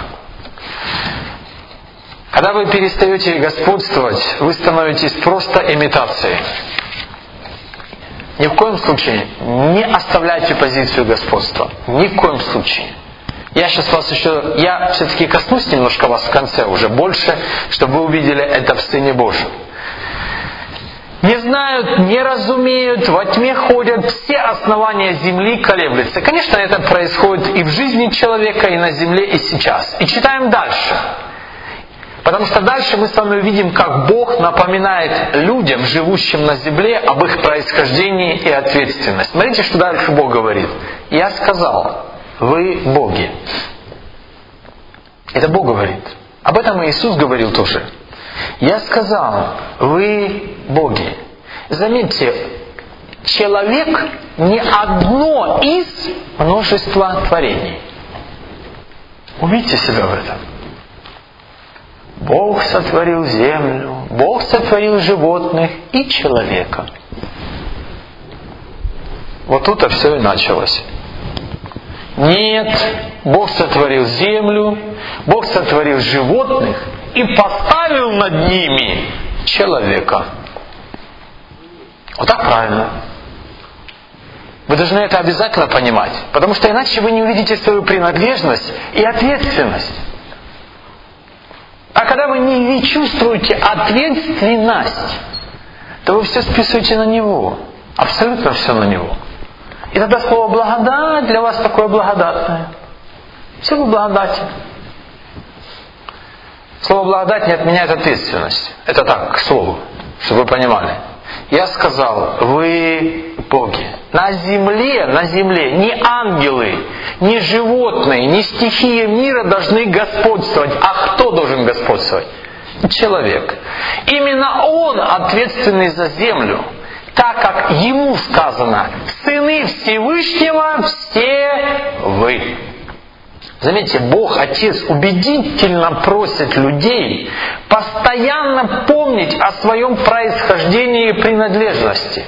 Speaker 1: Когда вы перестаете господствовать, вы становитесь просто имитацией. Ни в коем случае не оставляйте позицию господства. Ни в коем случае. Я все-таки коснусь немножко вас в конце уже больше, чтобы вы увидели это в Сыне Божьем. Не знают, не разумеют, во тьме ходят, все основания земли колеблются. Конечно, это происходит и в жизни человека, и на земле, и сейчас. И читаем дальше. Потому что дальше мы с вами увидим, как Бог напоминает людям, живущим на земле, об их происхождении и ответственности. Смотрите, что дальше Бог говорит. «Я сказал, вы боги». Это Бог говорит. Об этом Иисус говорил тоже. «Я сказал, вы боги». Заметьте, человек не одно из множества творений. Увидьте себя в этом. Бог сотворил землю, Бог сотворил животных и человека. Вот тут-то все и началось. Нет, Бог сотворил землю, Бог сотворил животных и поставил над ними человека. Вот так правильно. Вы должны это обязательно понимать, потому что иначе вы не увидите свою принадлежность и ответственность. А когда вы не чувствуете ответственность, то вы все списываете на Него. Абсолютно все на Него. И тогда слово «благодать» для вас такое благодатное. Все в благодати. Слово «благодать» не отменяет ответственность. Это так, к слову, чтобы вы понимали. Я сказал, вы боги. На земле ни ангелы, ни животные, ни стихии мира должны господствовать. А кто должен господствовать? Человек. Именно он ответственный за землю. Так как ему сказано, сыны Всевышнего все вы. Заметьте, Бог, Отец, убедительно просит людей постоянно помнить о своем происхождении и принадлежности.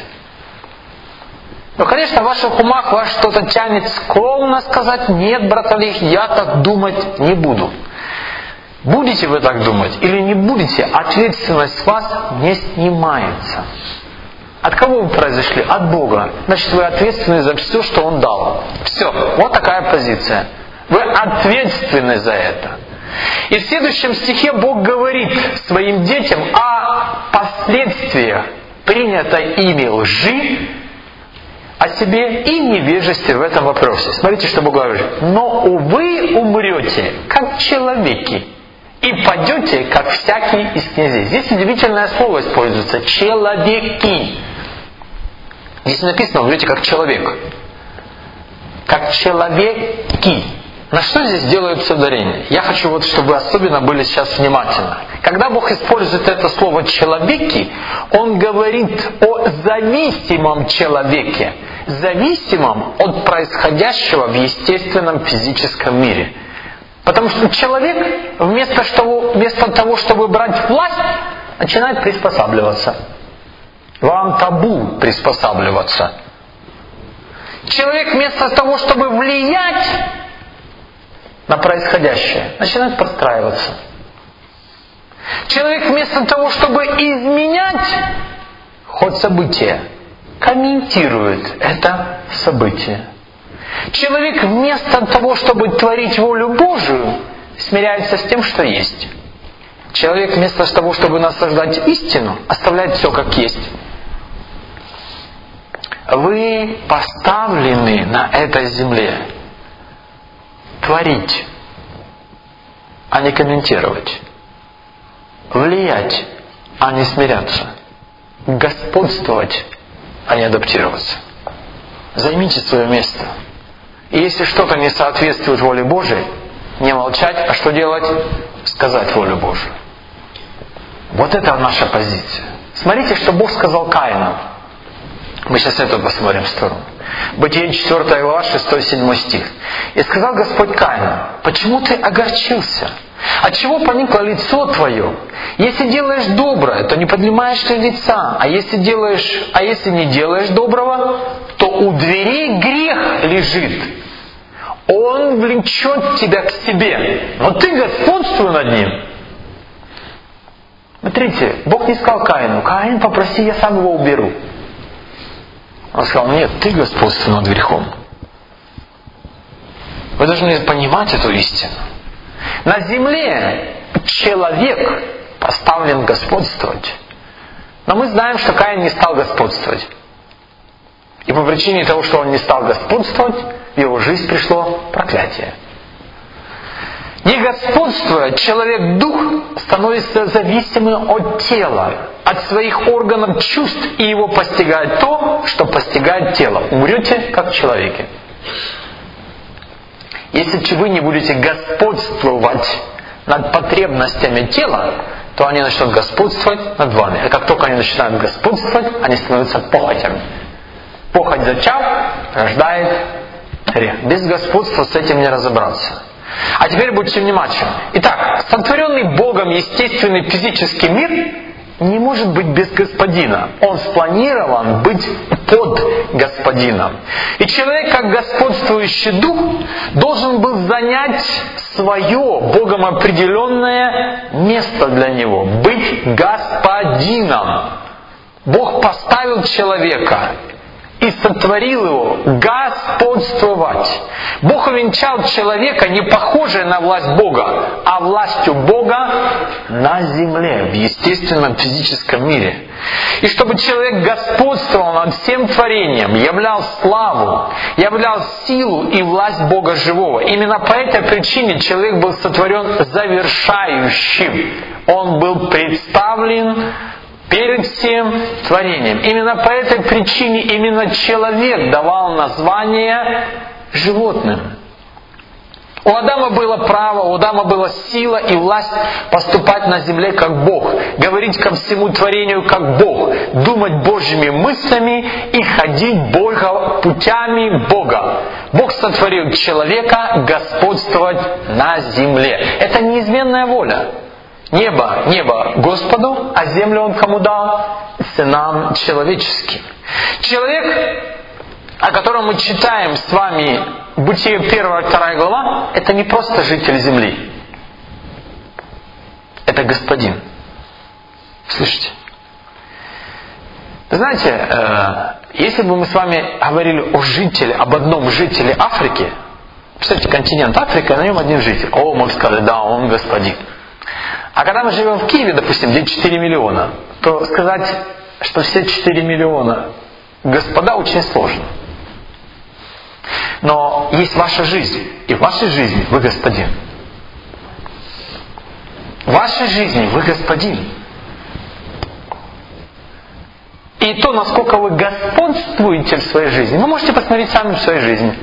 Speaker 1: Ну, конечно, в ваших умах вас что-то тянет скромно сказать: нет, брат Олег, я так думать не буду. Будете вы так думать или не будете, ответственность с вас не снимается. От кого вы произошли? От Бога. Значит, вы ответственны за все, что Он дал. Все. Вот такая позиция. Вы ответственны за это. И в следующем стихе Бог говорит своим детям о последствиях принятой ими лжи о себе и невежестве в этом вопросе. Смотрите, что Бог говорит. «Но, увы, умрете, как человеки, и падете, как всякий из князей». Здесь удивительное слово используется. «Человеки». Здесь написано «умрете, как человек». Как человеки. На что здесь делается ударение? Я хочу, вот, чтобы вы особенно были сейчас внимательны. Когда Бог использует это слово «человеки», Он говорит о зависимом человеке, зависимом от происходящего в естественном физическом мире. Потому что человек вместо того, чтобы брать власть, начинает приспосабливаться. Вам табу приспосабливаться. Человек вместо того, чтобы влиять на происходящее, начинает подстраиваться. Человек вместо того, чтобы изменять ход события, комментирует это событие. Человек вместо того, чтобы творить волю Божию, смиряется с тем, что есть. Человек вместо того, чтобы насаждать истину, оставляет все как есть. Вы поставлены на этой земле творить, а не комментировать. Влиять, а не смиряться. Господствовать, а не адаптироваться. Займите свое место. И если что-то не соответствует воле Божией, не молчать, а что делать? Сказать волю Божию. Вот это наша позиция. Смотрите, что Бог сказал Каину. Мы сейчас это посмотрим в сторону. Бытие 4 глава, 6-7 стих. «И сказал Господь Каину: почему ты огорчился? Отчего поникло лицо твое? Если делаешь доброе, то не поднимаешь ли лица? А если не делаешь доброго, то у дверей грех лежит. Он влечет тебя к себе, но ты господствуй над ним». Смотрите, Бог не сказал Каину: Каин, попроси, я сам его уберу. Он сказал: нет, ты господствуй над грехом. Вы должны понимать эту истину. На земле человек поставлен господствовать. Но мы знаем, что Каин не стал господствовать. И по причине того, что он не стал господствовать, в его жизнь пришло проклятие. Не господствуя, человек-дух становится зависимым от тела, от своих органов чувств, и его постигает то, что постигает тело. Умрете, как в человеке. Если вы не будете господствовать над потребностями тела, то они начнут господствовать над вами. А как только они начинают господствовать, они становятся похотями. Похоть зачав рождает грех. Без господства с этим не разобраться. А теперь будьте внимательны. Итак, сотворенный Богом естественный физический мир не может быть без Господина. Он спланирован быть под Господином. И человек, как господствующий дух, должен был занять свое Богом определенное место для него. Быть господином. Бог поставил человека и сотворил его господствовать. Бог увенчал человека не похожей на власть Бога, а властью Бога на земле, в естественном физическом мире. И чтобы человек господствовал над всем творением, являл славу, являл силу и власть Бога живого. Именно по этой причине человек был сотворен завершающим. Он был представлен перед всем творением. Именно по этой причине именно человек давал название животным. У Адама было право, у Адама была сила и власть поступать на земле как Бог, говорить ко всему творению как Бог, думать Божьими мыслями и ходить путями Бога. Бог сотворил человека господствовать на земле. Это неизменная воля. Небо Господу, а землю Он кому дал? Сынам человеческим. Человек, о котором мы читаем с вами Бытие 1-2 глава, это не просто житель земли. Это господин. Слышите? Знаете, если бы мы с вами говорили об одном жителе Африки, представьте, континент Африка, на нем один житель. Мы бы сказали, да, он господин. А когда мы живем в Киеве, допустим, где 4 миллиона, то сказать, что все 4 миллиона господа, очень сложно. Но есть ваша жизнь, и в вашей жизни вы господин. В вашей жизни вы господин. И то, насколько вы господствуете в своей жизни, вы можете посмотреть сами в своей жизни.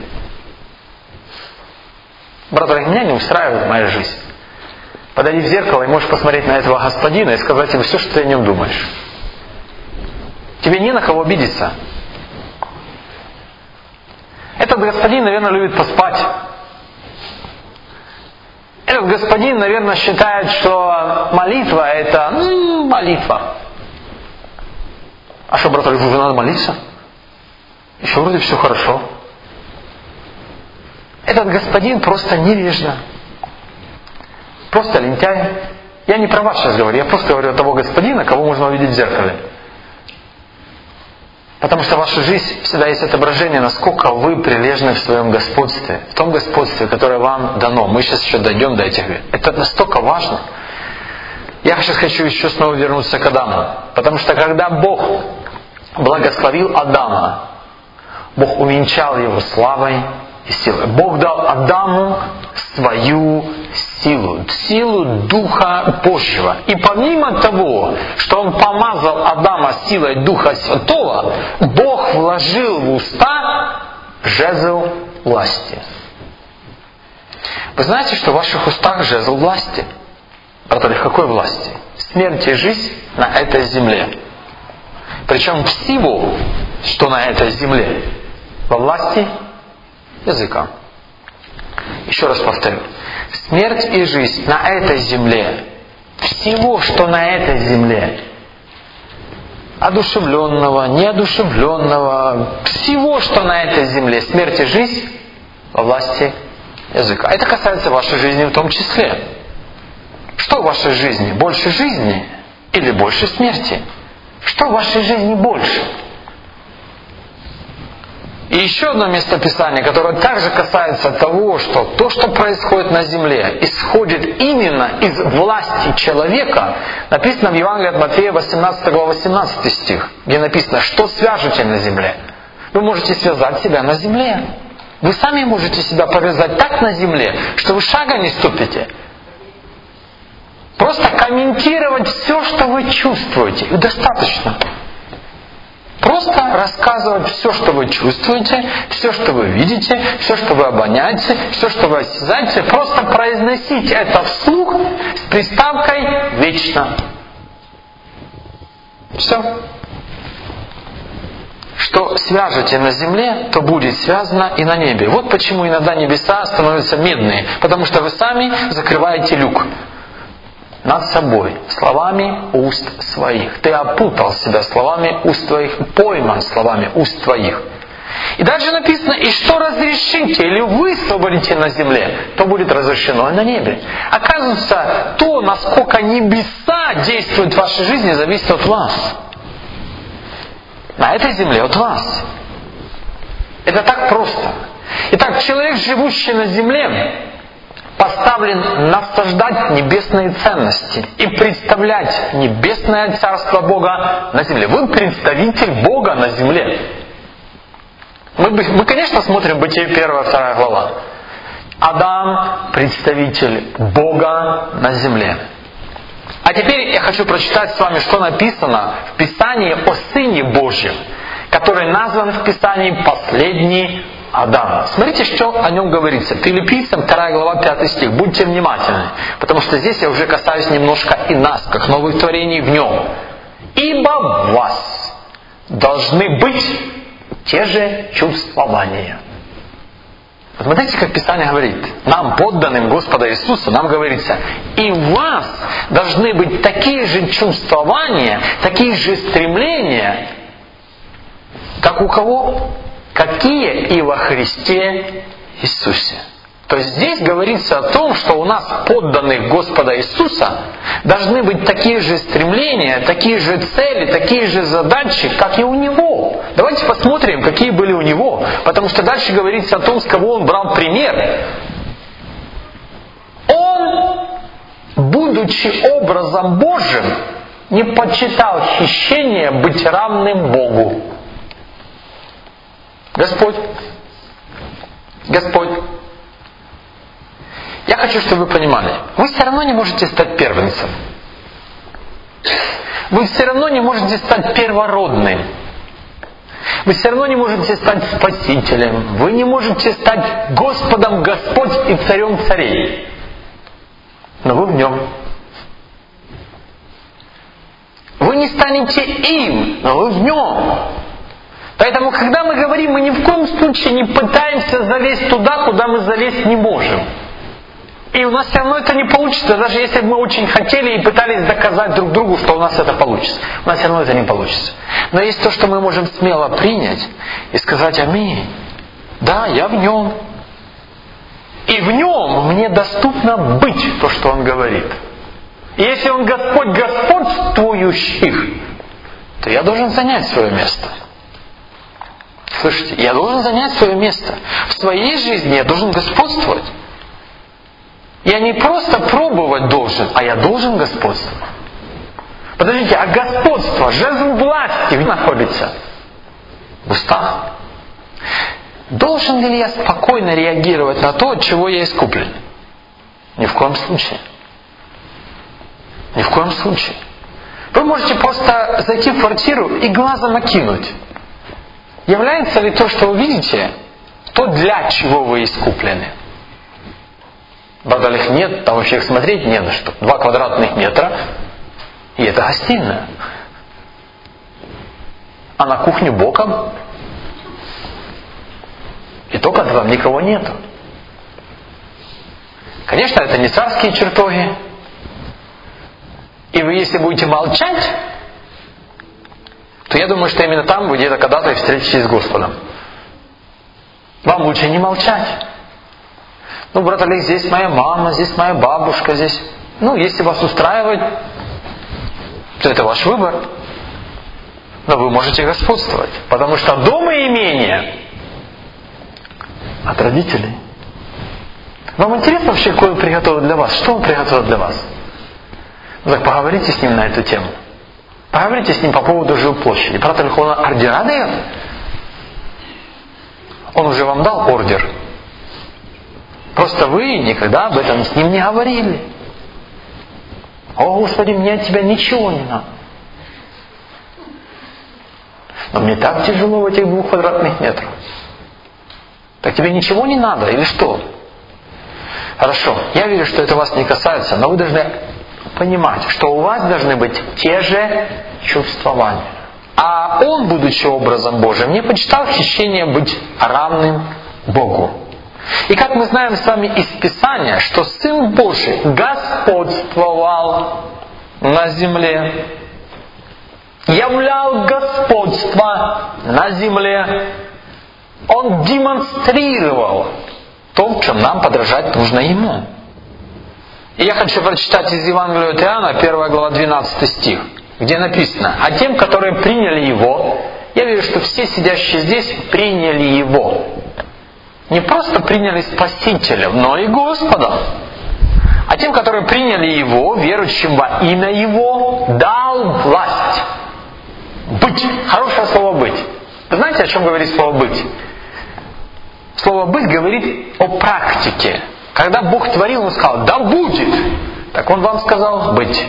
Speaker 1: Брат, меня не устраивает моя жизнь. Подойди в зеркало и можешь посмотреть на этого господина и сказать ему все, что ты о нем думаешь. Тебе не на кого обидеться. Этот господин, наверное, любит поспать. Этот господин, наверное, считает, что молитва – это молитва. А что, брат, уже надо молиться? Еще вроде все хорошо. Этот господин просто невежда. Просто лентяй. Я не про вас сейчас говорю, я просто говорю о того господина, кого можно увидеть в зеркале. Потому что в вашей жизни всегда есть отображение, насколько вы прилежны в своем господстве, в том господстве, которое вам дано. Мы сейчас еще дойдем до этих. Это настолько важно. Я сейчас хочу еще снова вернуться к Адаму. Потому что когда Бог благословил Адама, Бог увенчал его славой и силой. Бог дал Адаму свою силу Духа Божьего. И помимо того, что Он помазал Адама силой Духа Святого, Бог вложил в уста жезл власти. Вы знаете, что в ваших устах жезл власти? Братья, какой власти? Смерть и жизнь на этой земле. Причем всего, что на этой земле, во власти языка. Еще раз повторю. Смерть и жизнь на этой земле, всего, что на этой земле, одушевленного, неодушевленного, всего, что на этой земле, смерть и жизнь во власти языка. Это касается вашей жизни в том числе. Что в вашей жизни? Больше жизни или больше смерти? Что в вашей жизни больше? И еще одно местописание, которое также касается того, что то, что происходит на земле, исходит именно из власти человека, написано в Евангелии от Матфея 18 глава 18 стих, где написано, что свяжете на земле. Вы можете связать себя на земле. Вы сами можете себя повязать так на земле, что вы шага не ступите. Просто комментировать все, что вы чувствуете. И достаточно. Просто рассказывать все, что вы чувствуете, все, что вы видите, все, что вы обоняете, все, что вы осязаете. Просто произносить это вслух с приставкой «вечно». Все. Что свяжете на земле, то будет связано и на небе. Вот почему иногда небеса становятся медные. Потому что вы сами закрываете люк над собой, словами уст своих. Ты опутал себя словами уст твоих, пойман словами уст твоих. И дальше написано, и что разрешите или высвободите на земле, то будет разрешено и на небе. Оказывается, то, насколько небеса действуют в вашей жизни, зависит от вас. На этой земле от вас. Это так просто. Итак, человек, живущий на земле, поставлен насаждать небесные ценности и представлять небесное царство Бога на земле. Вы представитель Бога на земле. Мы, конечно, смотрим Бытие 1-2 глава. Адам – представитель Бога на земле. А теперь я хочу прочитать с вами, что написано в Писании о Сыне Божьем, который назван в Писании последний Адам. Смотрите, что о нем говорится. Филиппийцам 2 глава 5 стих. Будьте внимательны, потому что здесь я уже касаюсь немножко и нас, как новых творений в нем. Ибо в вас должны быть те же чувствования. Вот смотрите, как Писание говорит. Нам, подданным Господа Иисуса, нам говорится, и в вас должны быть такие же чувствования, такие же стремления, как у кого? Какие и во Христе Иисусе. То есть здесь говорится о том, что у нас, подданных Господа Иисуса, должны быть такие же стремления, такие же цели, такие же задачи, как и у Него. Давайте посмотрим, какие были у Него. Потому что дальше говорится о том, с кого Он брал пример. Он, будучи образом Божьим, не почитал хищение быть равным Богу. Господь, я хочу, чтобы вы понимали, вы все равно не можете стать первенцем. Вы все равно не можете стать первородным. Вы все равно не можете стать Спасителем. Вы не можете стать Господом Господь и Царем Царей. Но вы в Нем. Вы не станете им, но вы в Нем. Поэтому, когда мы говорим, мы ни в коем случае не пытаемся залезть туда, куда мы залезть не можем. И у нас все равно это не получится, даже если бы мы очень хотели и пытались доказать друг другу, что у нас это получится. У нас все равно это не получится. Но есть то, что мы можем смело принять и сказать аминь. Да, я в Нем. И в Нем мне доступно быть то, что Он говорит. И если Он Господь господствующих, то я должен занять свое место. Слышите, я должен занять свое место. В своей жизни я должен господствовать. Я не просто пробовать должен, а я должен господствовать. Подождите, а господство, жезл власти находится в устах. Должен ли я спокойно реагировать на то, от чего я искуплен? Ни в коем случае. Ни в коем случае. Вы можете просто зайти в квартиру и глазом окинуть. Является ли то, что вы видите, то, для чего вы искуплены? Правда, их нет, там вообще их смотреть не на что. 2 квадратных метра, и это гостиная. А на кухню боком, и только там никого нету. Конечно, это не царские чертоги. И вы, если будете молчать, то я думаю, что именно там вы где-то когда-то и встретитесь с Господом. Вам лучше не молчать. Ну, брат Олег, здесь моя мама, здесь моя бабушка, здесь... Ну, если вас устраивает, то это ваш выбор. Но вы можете господствовать. Потому что дом и имение от родителей. Вам интересно вообще, какое он приготовил для вас? Что он приготовил для вас? Ну, так поговорите с ним на эту тему. Поговорите с ним по поводу жилплощади. Брат Олег, он ордена дает? Он уже вам дал ордер. Просто вы никогда об этом с ним не говорили. О, Господи, мне от Тебя ничего не надо. Но мне так тяжело в этих 2 квадратных метрах. Так тебе ничего не надо или что? Хорошо, я верю, что это вас не касается, но вы должны понимать, что у вас должны быть те же чувствования. А Он, будучи образом Божиим, не почитал хищение быть равным Богу. И как мы знаем с вами из Писания, что Сын Божий господствовал на земле, являл господство на земле, Он демонстрировал то, в чем нам подражать нужно Ему. И я хочу прочитать из Евангелия от Иоанна, 1 глава, 12 стих, где написано: «А тем, которые приняли Его», я верю, что все сидящие здесь приняли Его. Не просто приняли Спасителя, но и Господа. «А тем, которые приняли Его, верующим во имя Его, дал власть». Быть. Хорошее слово «быть». Вы знаете, о чем говорит слово «быть»? Слово «быть» говорит о практике. Когда Бог творил, Он сказал: «Да будет». Так Он вам сказал «быть».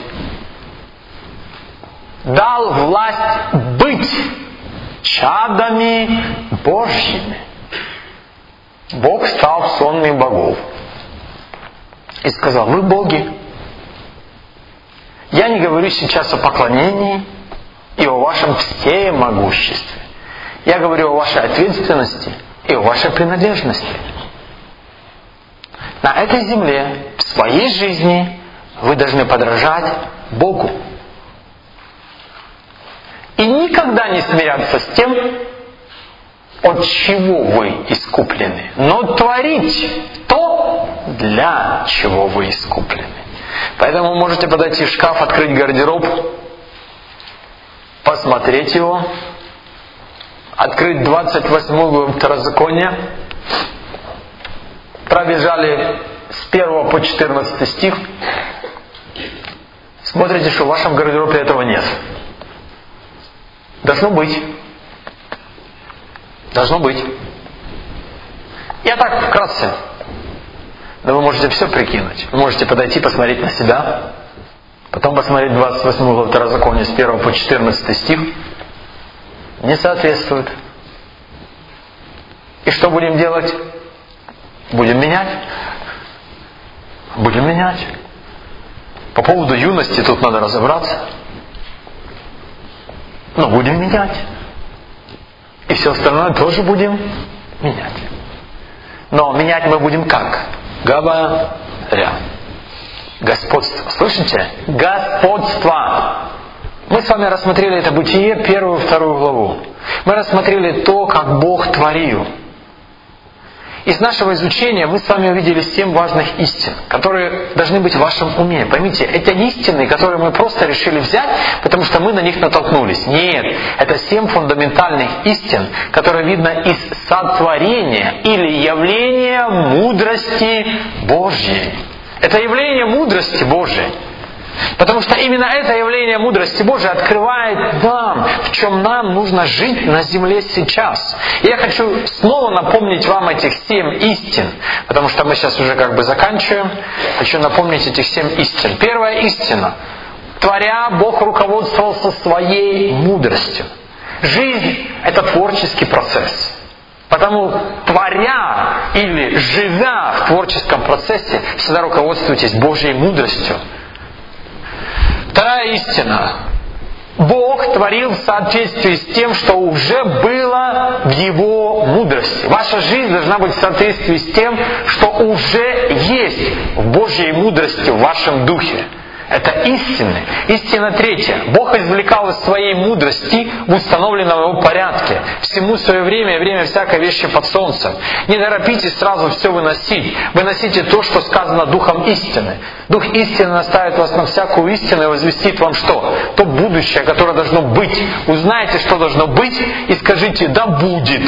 Speaker 1: Дал власть быть чадами Божьими. Бог стал в сонме богов и сказал: «Вы боги». Я не говорю сейчас о поклонении и о вашем всемогуществе. Я говорю о вашей ответственности и о вашей принадлежности. На этой земле, в своей жизни, вы должны подражать Богу. И никогда не смиряться с тем, от чего вы искуплены, но творить то, для чего вы искуплены. Поэтому можете подойти в шкаф, открыть гардероб, посмотреть его, открыть 28 главу Второзакония, пробежали с 1 по 14 стих, смотрите, что в вашем гардеробе этого нет. Должно быть. Должно быть. Я так вкратце. Но вы можете все прикинуть. Вы можете подойти, посмотреть на себя, потом посмотреть 28 главу Второзакония с 1 по 14 стих. Не соответствует. И что будем делать? Будем менять. Будем менять. По поводу юности тут надо разобраться. Но будем менять. И все остальное тоже будем менять. Но менять мы будем как? Говоря. Господство. Слышите? Господство. Мы с вами рассмотрели это Бытие, 1 и 2 главу. Мы рассмотрели то, как Бог творил. Из нашего изучения мы с вами увидели 7 важных истин, которые должны быть в вашем уме. Поймите, это истины, которые мы просто решили взять, потому что мы на них натолкнулись. Нет, это 7 фундаментальных истин, которые видно из сотворения или явления мудрости Божьей. Это явление мудрости Божьей. Потому что именно это явление мудрости Божией открывает нам, в чем нам нужно жить на земле сейчас. И я хочу снова напомнить вам этих 7 истин, потому что мы сейчас уже как бы заканчиваем. Хочу напомнить этих 7 истин. Первая истина. Творя, Бог руководствовался своей мудростью. Жизнь – это творческий процесс. Потому, творя или живя в творческом процессе, всегда руководствуйтесь Божьей мудростью. Вторая истина. Бог творил в соответствии с тем, что уже было в Его мудрости. Ваша жизнь должна быть в соответствии с тем, что уже есть в Божьей мудрости в вашем духе. Это истины. Истина третья. Бог извлекал из своей мудрости в установленном Его порядке. Всему свое время и время всякой вещи под солнцем. Не торопитесь сразу все выносить. Выносите то, что сказано Духом истины. Дух истины наставит вас на всякую истину и возвестит вам что? То будущее, которое должно быть. Узнайте, что должно быть, и скажите: да будет.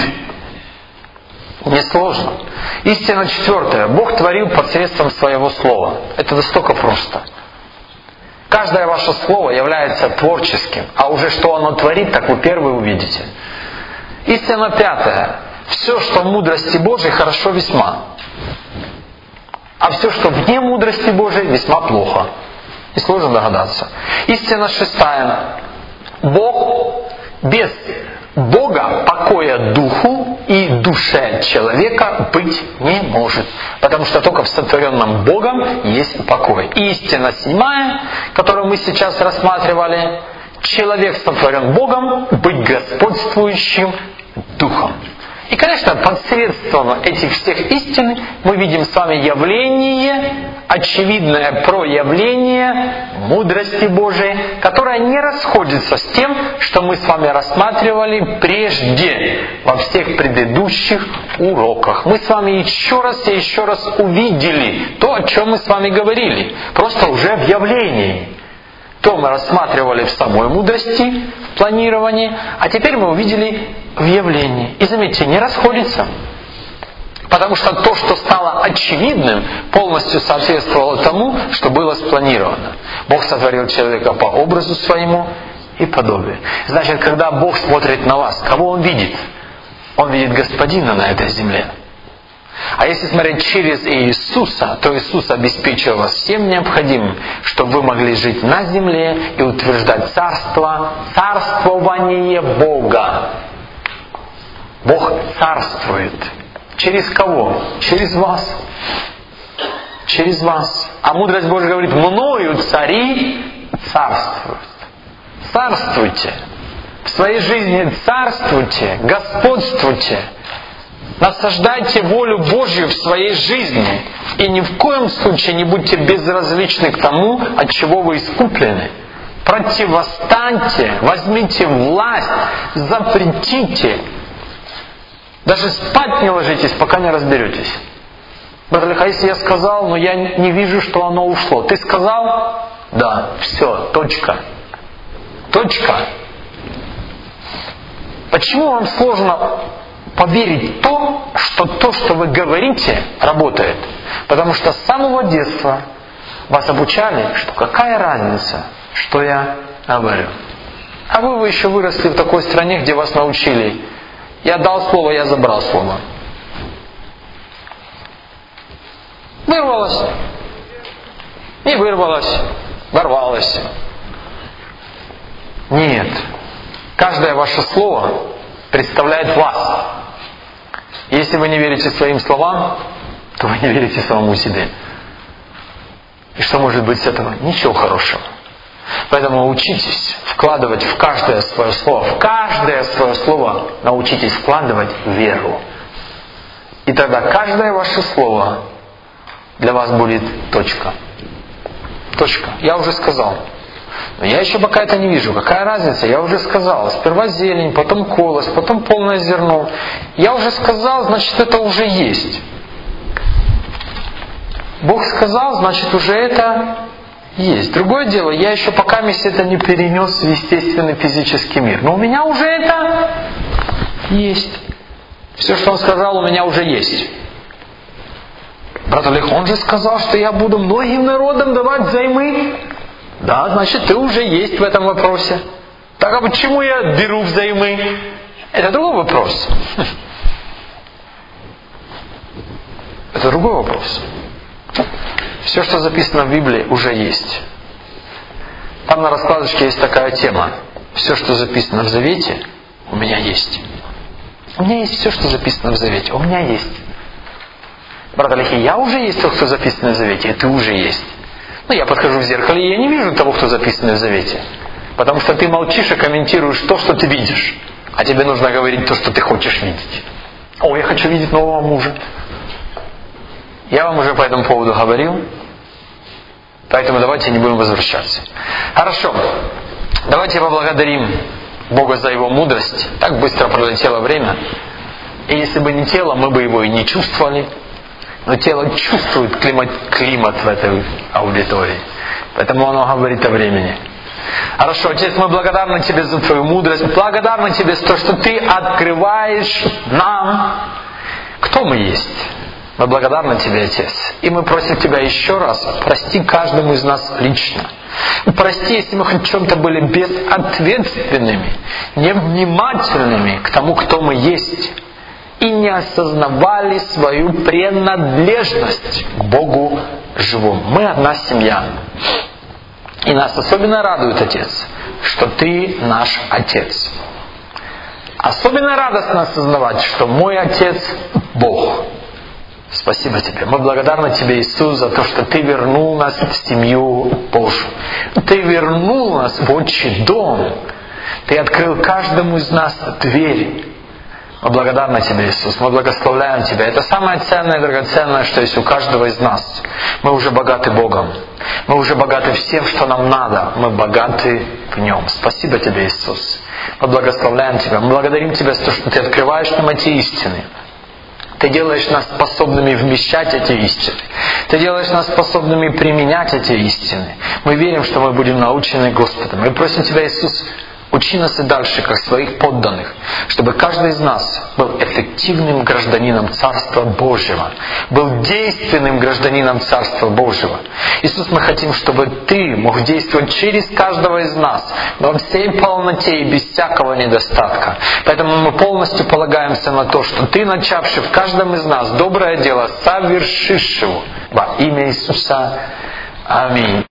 Speaker 1: Несложно. Истина четвертая. Бог творил посредством своего слова. Это настолько просто. Каждое ваше слово является творческим, а уже что оно творит, так вы первые увидите. Истина пятая. все, что в мудрости Божией, хорошо весьма. А все, что вне мудрости Божией, весьма плохо. И сложно догадаться. Истина 6. Без Бога покоя духу и душе человека быть не может. Потому что только в сотворенном Богом есть покой. И истина 7, которую мы сейчас рассматривали. Человек сотворен Богом быть господствующим духом. И, конечно, посредством этих всех истин мы видим с вами явление, очевидное проявление мудрости Божией, которое не расходится с тем, что мы с вами рассматривали прежде во всех предыдущих уроках. Мы с вами еще раз и еще раз увидели то, о чем мы с вами говорили, просто уже в явлении. То мы рассматривали в самой мудрости, в планировании, а теперь мы увидели в явлении. И заметьте, не расходится. Потому что то, что стало очевидным, полностью соответствовало тому, что было спланировано. Бог сотворил человека по образу своему и подобию. Значит, когда Бог смотрит на вас, кого Он видит? Он видит Господина на этой земле. А если смотреть через Иисуса, то Иисус обеспечил вас всем необходимым, чтобы вы могли жить на земле и утверждать царствование Бога. Бог царствует. Через кого? Через вас. Через вас. А мудрость Божья говорит: мною цари царствуют. Царствуйте. В своей жизни царствуйте, господствуйте. Насаждайте волю Божью в своей жизни. И ни в коем случае не будьте безразличны к тому, от чего вы искуплены. Противостаньте, возьмите власть, запретите. Даже спать не ложитесь, пока не разберетесь. Брат Олег, а если я сказал, но я не вижу, что оно ушло. Ты сказал? Да, все, точка. Точка. Почему вам сложно поверить в то, что вы говорите, работает? Потому что с самого детства вас обучали, что какая разница, что я говорю. А вы еще выросли в такой стране, где вас научили: я дал слово, я забрал слово. Вырвалось. Не вырвалось. Ворвалось. Нет. Каждое ваше слово представляет вас. Если вы не верите своим словам, то вы не верите самому себе. И что может быть с этого? Ничего хорошего. Поэтому учитесь вкладывать в каждое свое слово научитесь вкладывать веру. И тогда каждое ваше слово для вас будет точка. Точка. Я уже сказал. Но я еще пока это не вижу. Какая разница? Я уже сказал. Сперва зелень, потом колос, потом полное зерно. Я уже сказал, значит, это уже есть. Бог сказал, значит, уже это есть. Другое дело, я еще пока это не перенес в естественный физический мир. Но у меня уже это есть. Все, что Он сказал, у меня уже есть. Брат Олег, Он же сказал, что я буду многим народам давать взаймы. Да, значит, ты уже есть в этом вопросе. Так а почему я беру взаймы? Это другой вопрос. Это другой вопрос. Все, что записано в Библии, уже есть. Там на раскладочке есть такая тема. Все, что записано в Завете, у меня есть. У меня есть все, что записано в Завете. У меня есть. Брат Алексей, я уже есть то, что записано в Завете, и ты уже есть. Но я подхожу в зеркало, и я не вижу того, кто записан в Завете. Потому что ты молчишь и комментируешь то, что ты видишь. А тебе нужно говорить то, что ты хочешь видеть. О, я хочу видеть нового мужа. Я вам уже по этому поводу говорил. Поэтому давайте не будем возвращаться. Хорошо. Давайте поблагодарим Бога за Его мудрость. Так быстро пролетело время. И если бы не тело, мы бы его и не чувствовали. Но тело чувствует климат в этой аудитории. Поэтому оно говорит о времени. Хорошо, Отец, мы благодарны Тебе за Твою мудрость. Благодарны Тебе за то, что Ты открываешь нам, кто мы есть. Мы благодарны Тебе, Отец. И мы просим Тебя еще раз, прости каждому из нас лично. Прости, если мы хоть в чем-то были безответственными, невнимательными к тому, кто мы есть. и не осознавали свою принадлежность к Богу живому. Мы одна семья. И нас особенно радует, Отец, что Ты наш Отец. Особенно радостно осознавать, что мой Отец – Бог. Спасибо Тебе. Мы благодарны Тебе, Иисус, за то, что Ты вернул нас в семью Божию. Ты вернул нас в отчий дом. Ты открыл каждому из нас дверь. Мы благодарны Тебе, Иисус. Мы благословляем Тебя. Это самое ценное и драгоценное, что есть у каждого из нас. Мы уже богаты Богом. Мы уже богаты всем, что нам надо. Мы богаты в Нем. Спасибо Тебе, Иисус. Мы благословляем Тебя. Мы благодарим Тебя за то, что Ты открываешь нам эти истины. Ты делаешь нас способными вмещать эти истины. Ты делаешь нас способными применять эти истины. Мы верим, что мы будем научены Господом. Мы просим Тебя, Иисус, учи нас и дальше, как своих подданных, чтобы каждый из нас был эффективным гражданином Царства Божьего, был действенным гражданином Царства Божьего. Иисус, мы хотим, чтобы Ты мог действовать через каждого из нас во всей полноте и без всякого недостатка. Поэтому мы полностью полагаемся на то, что Ты, начавший в каждом из нас доброе дело, совершишь его. Во имя Иисуса. Аминь.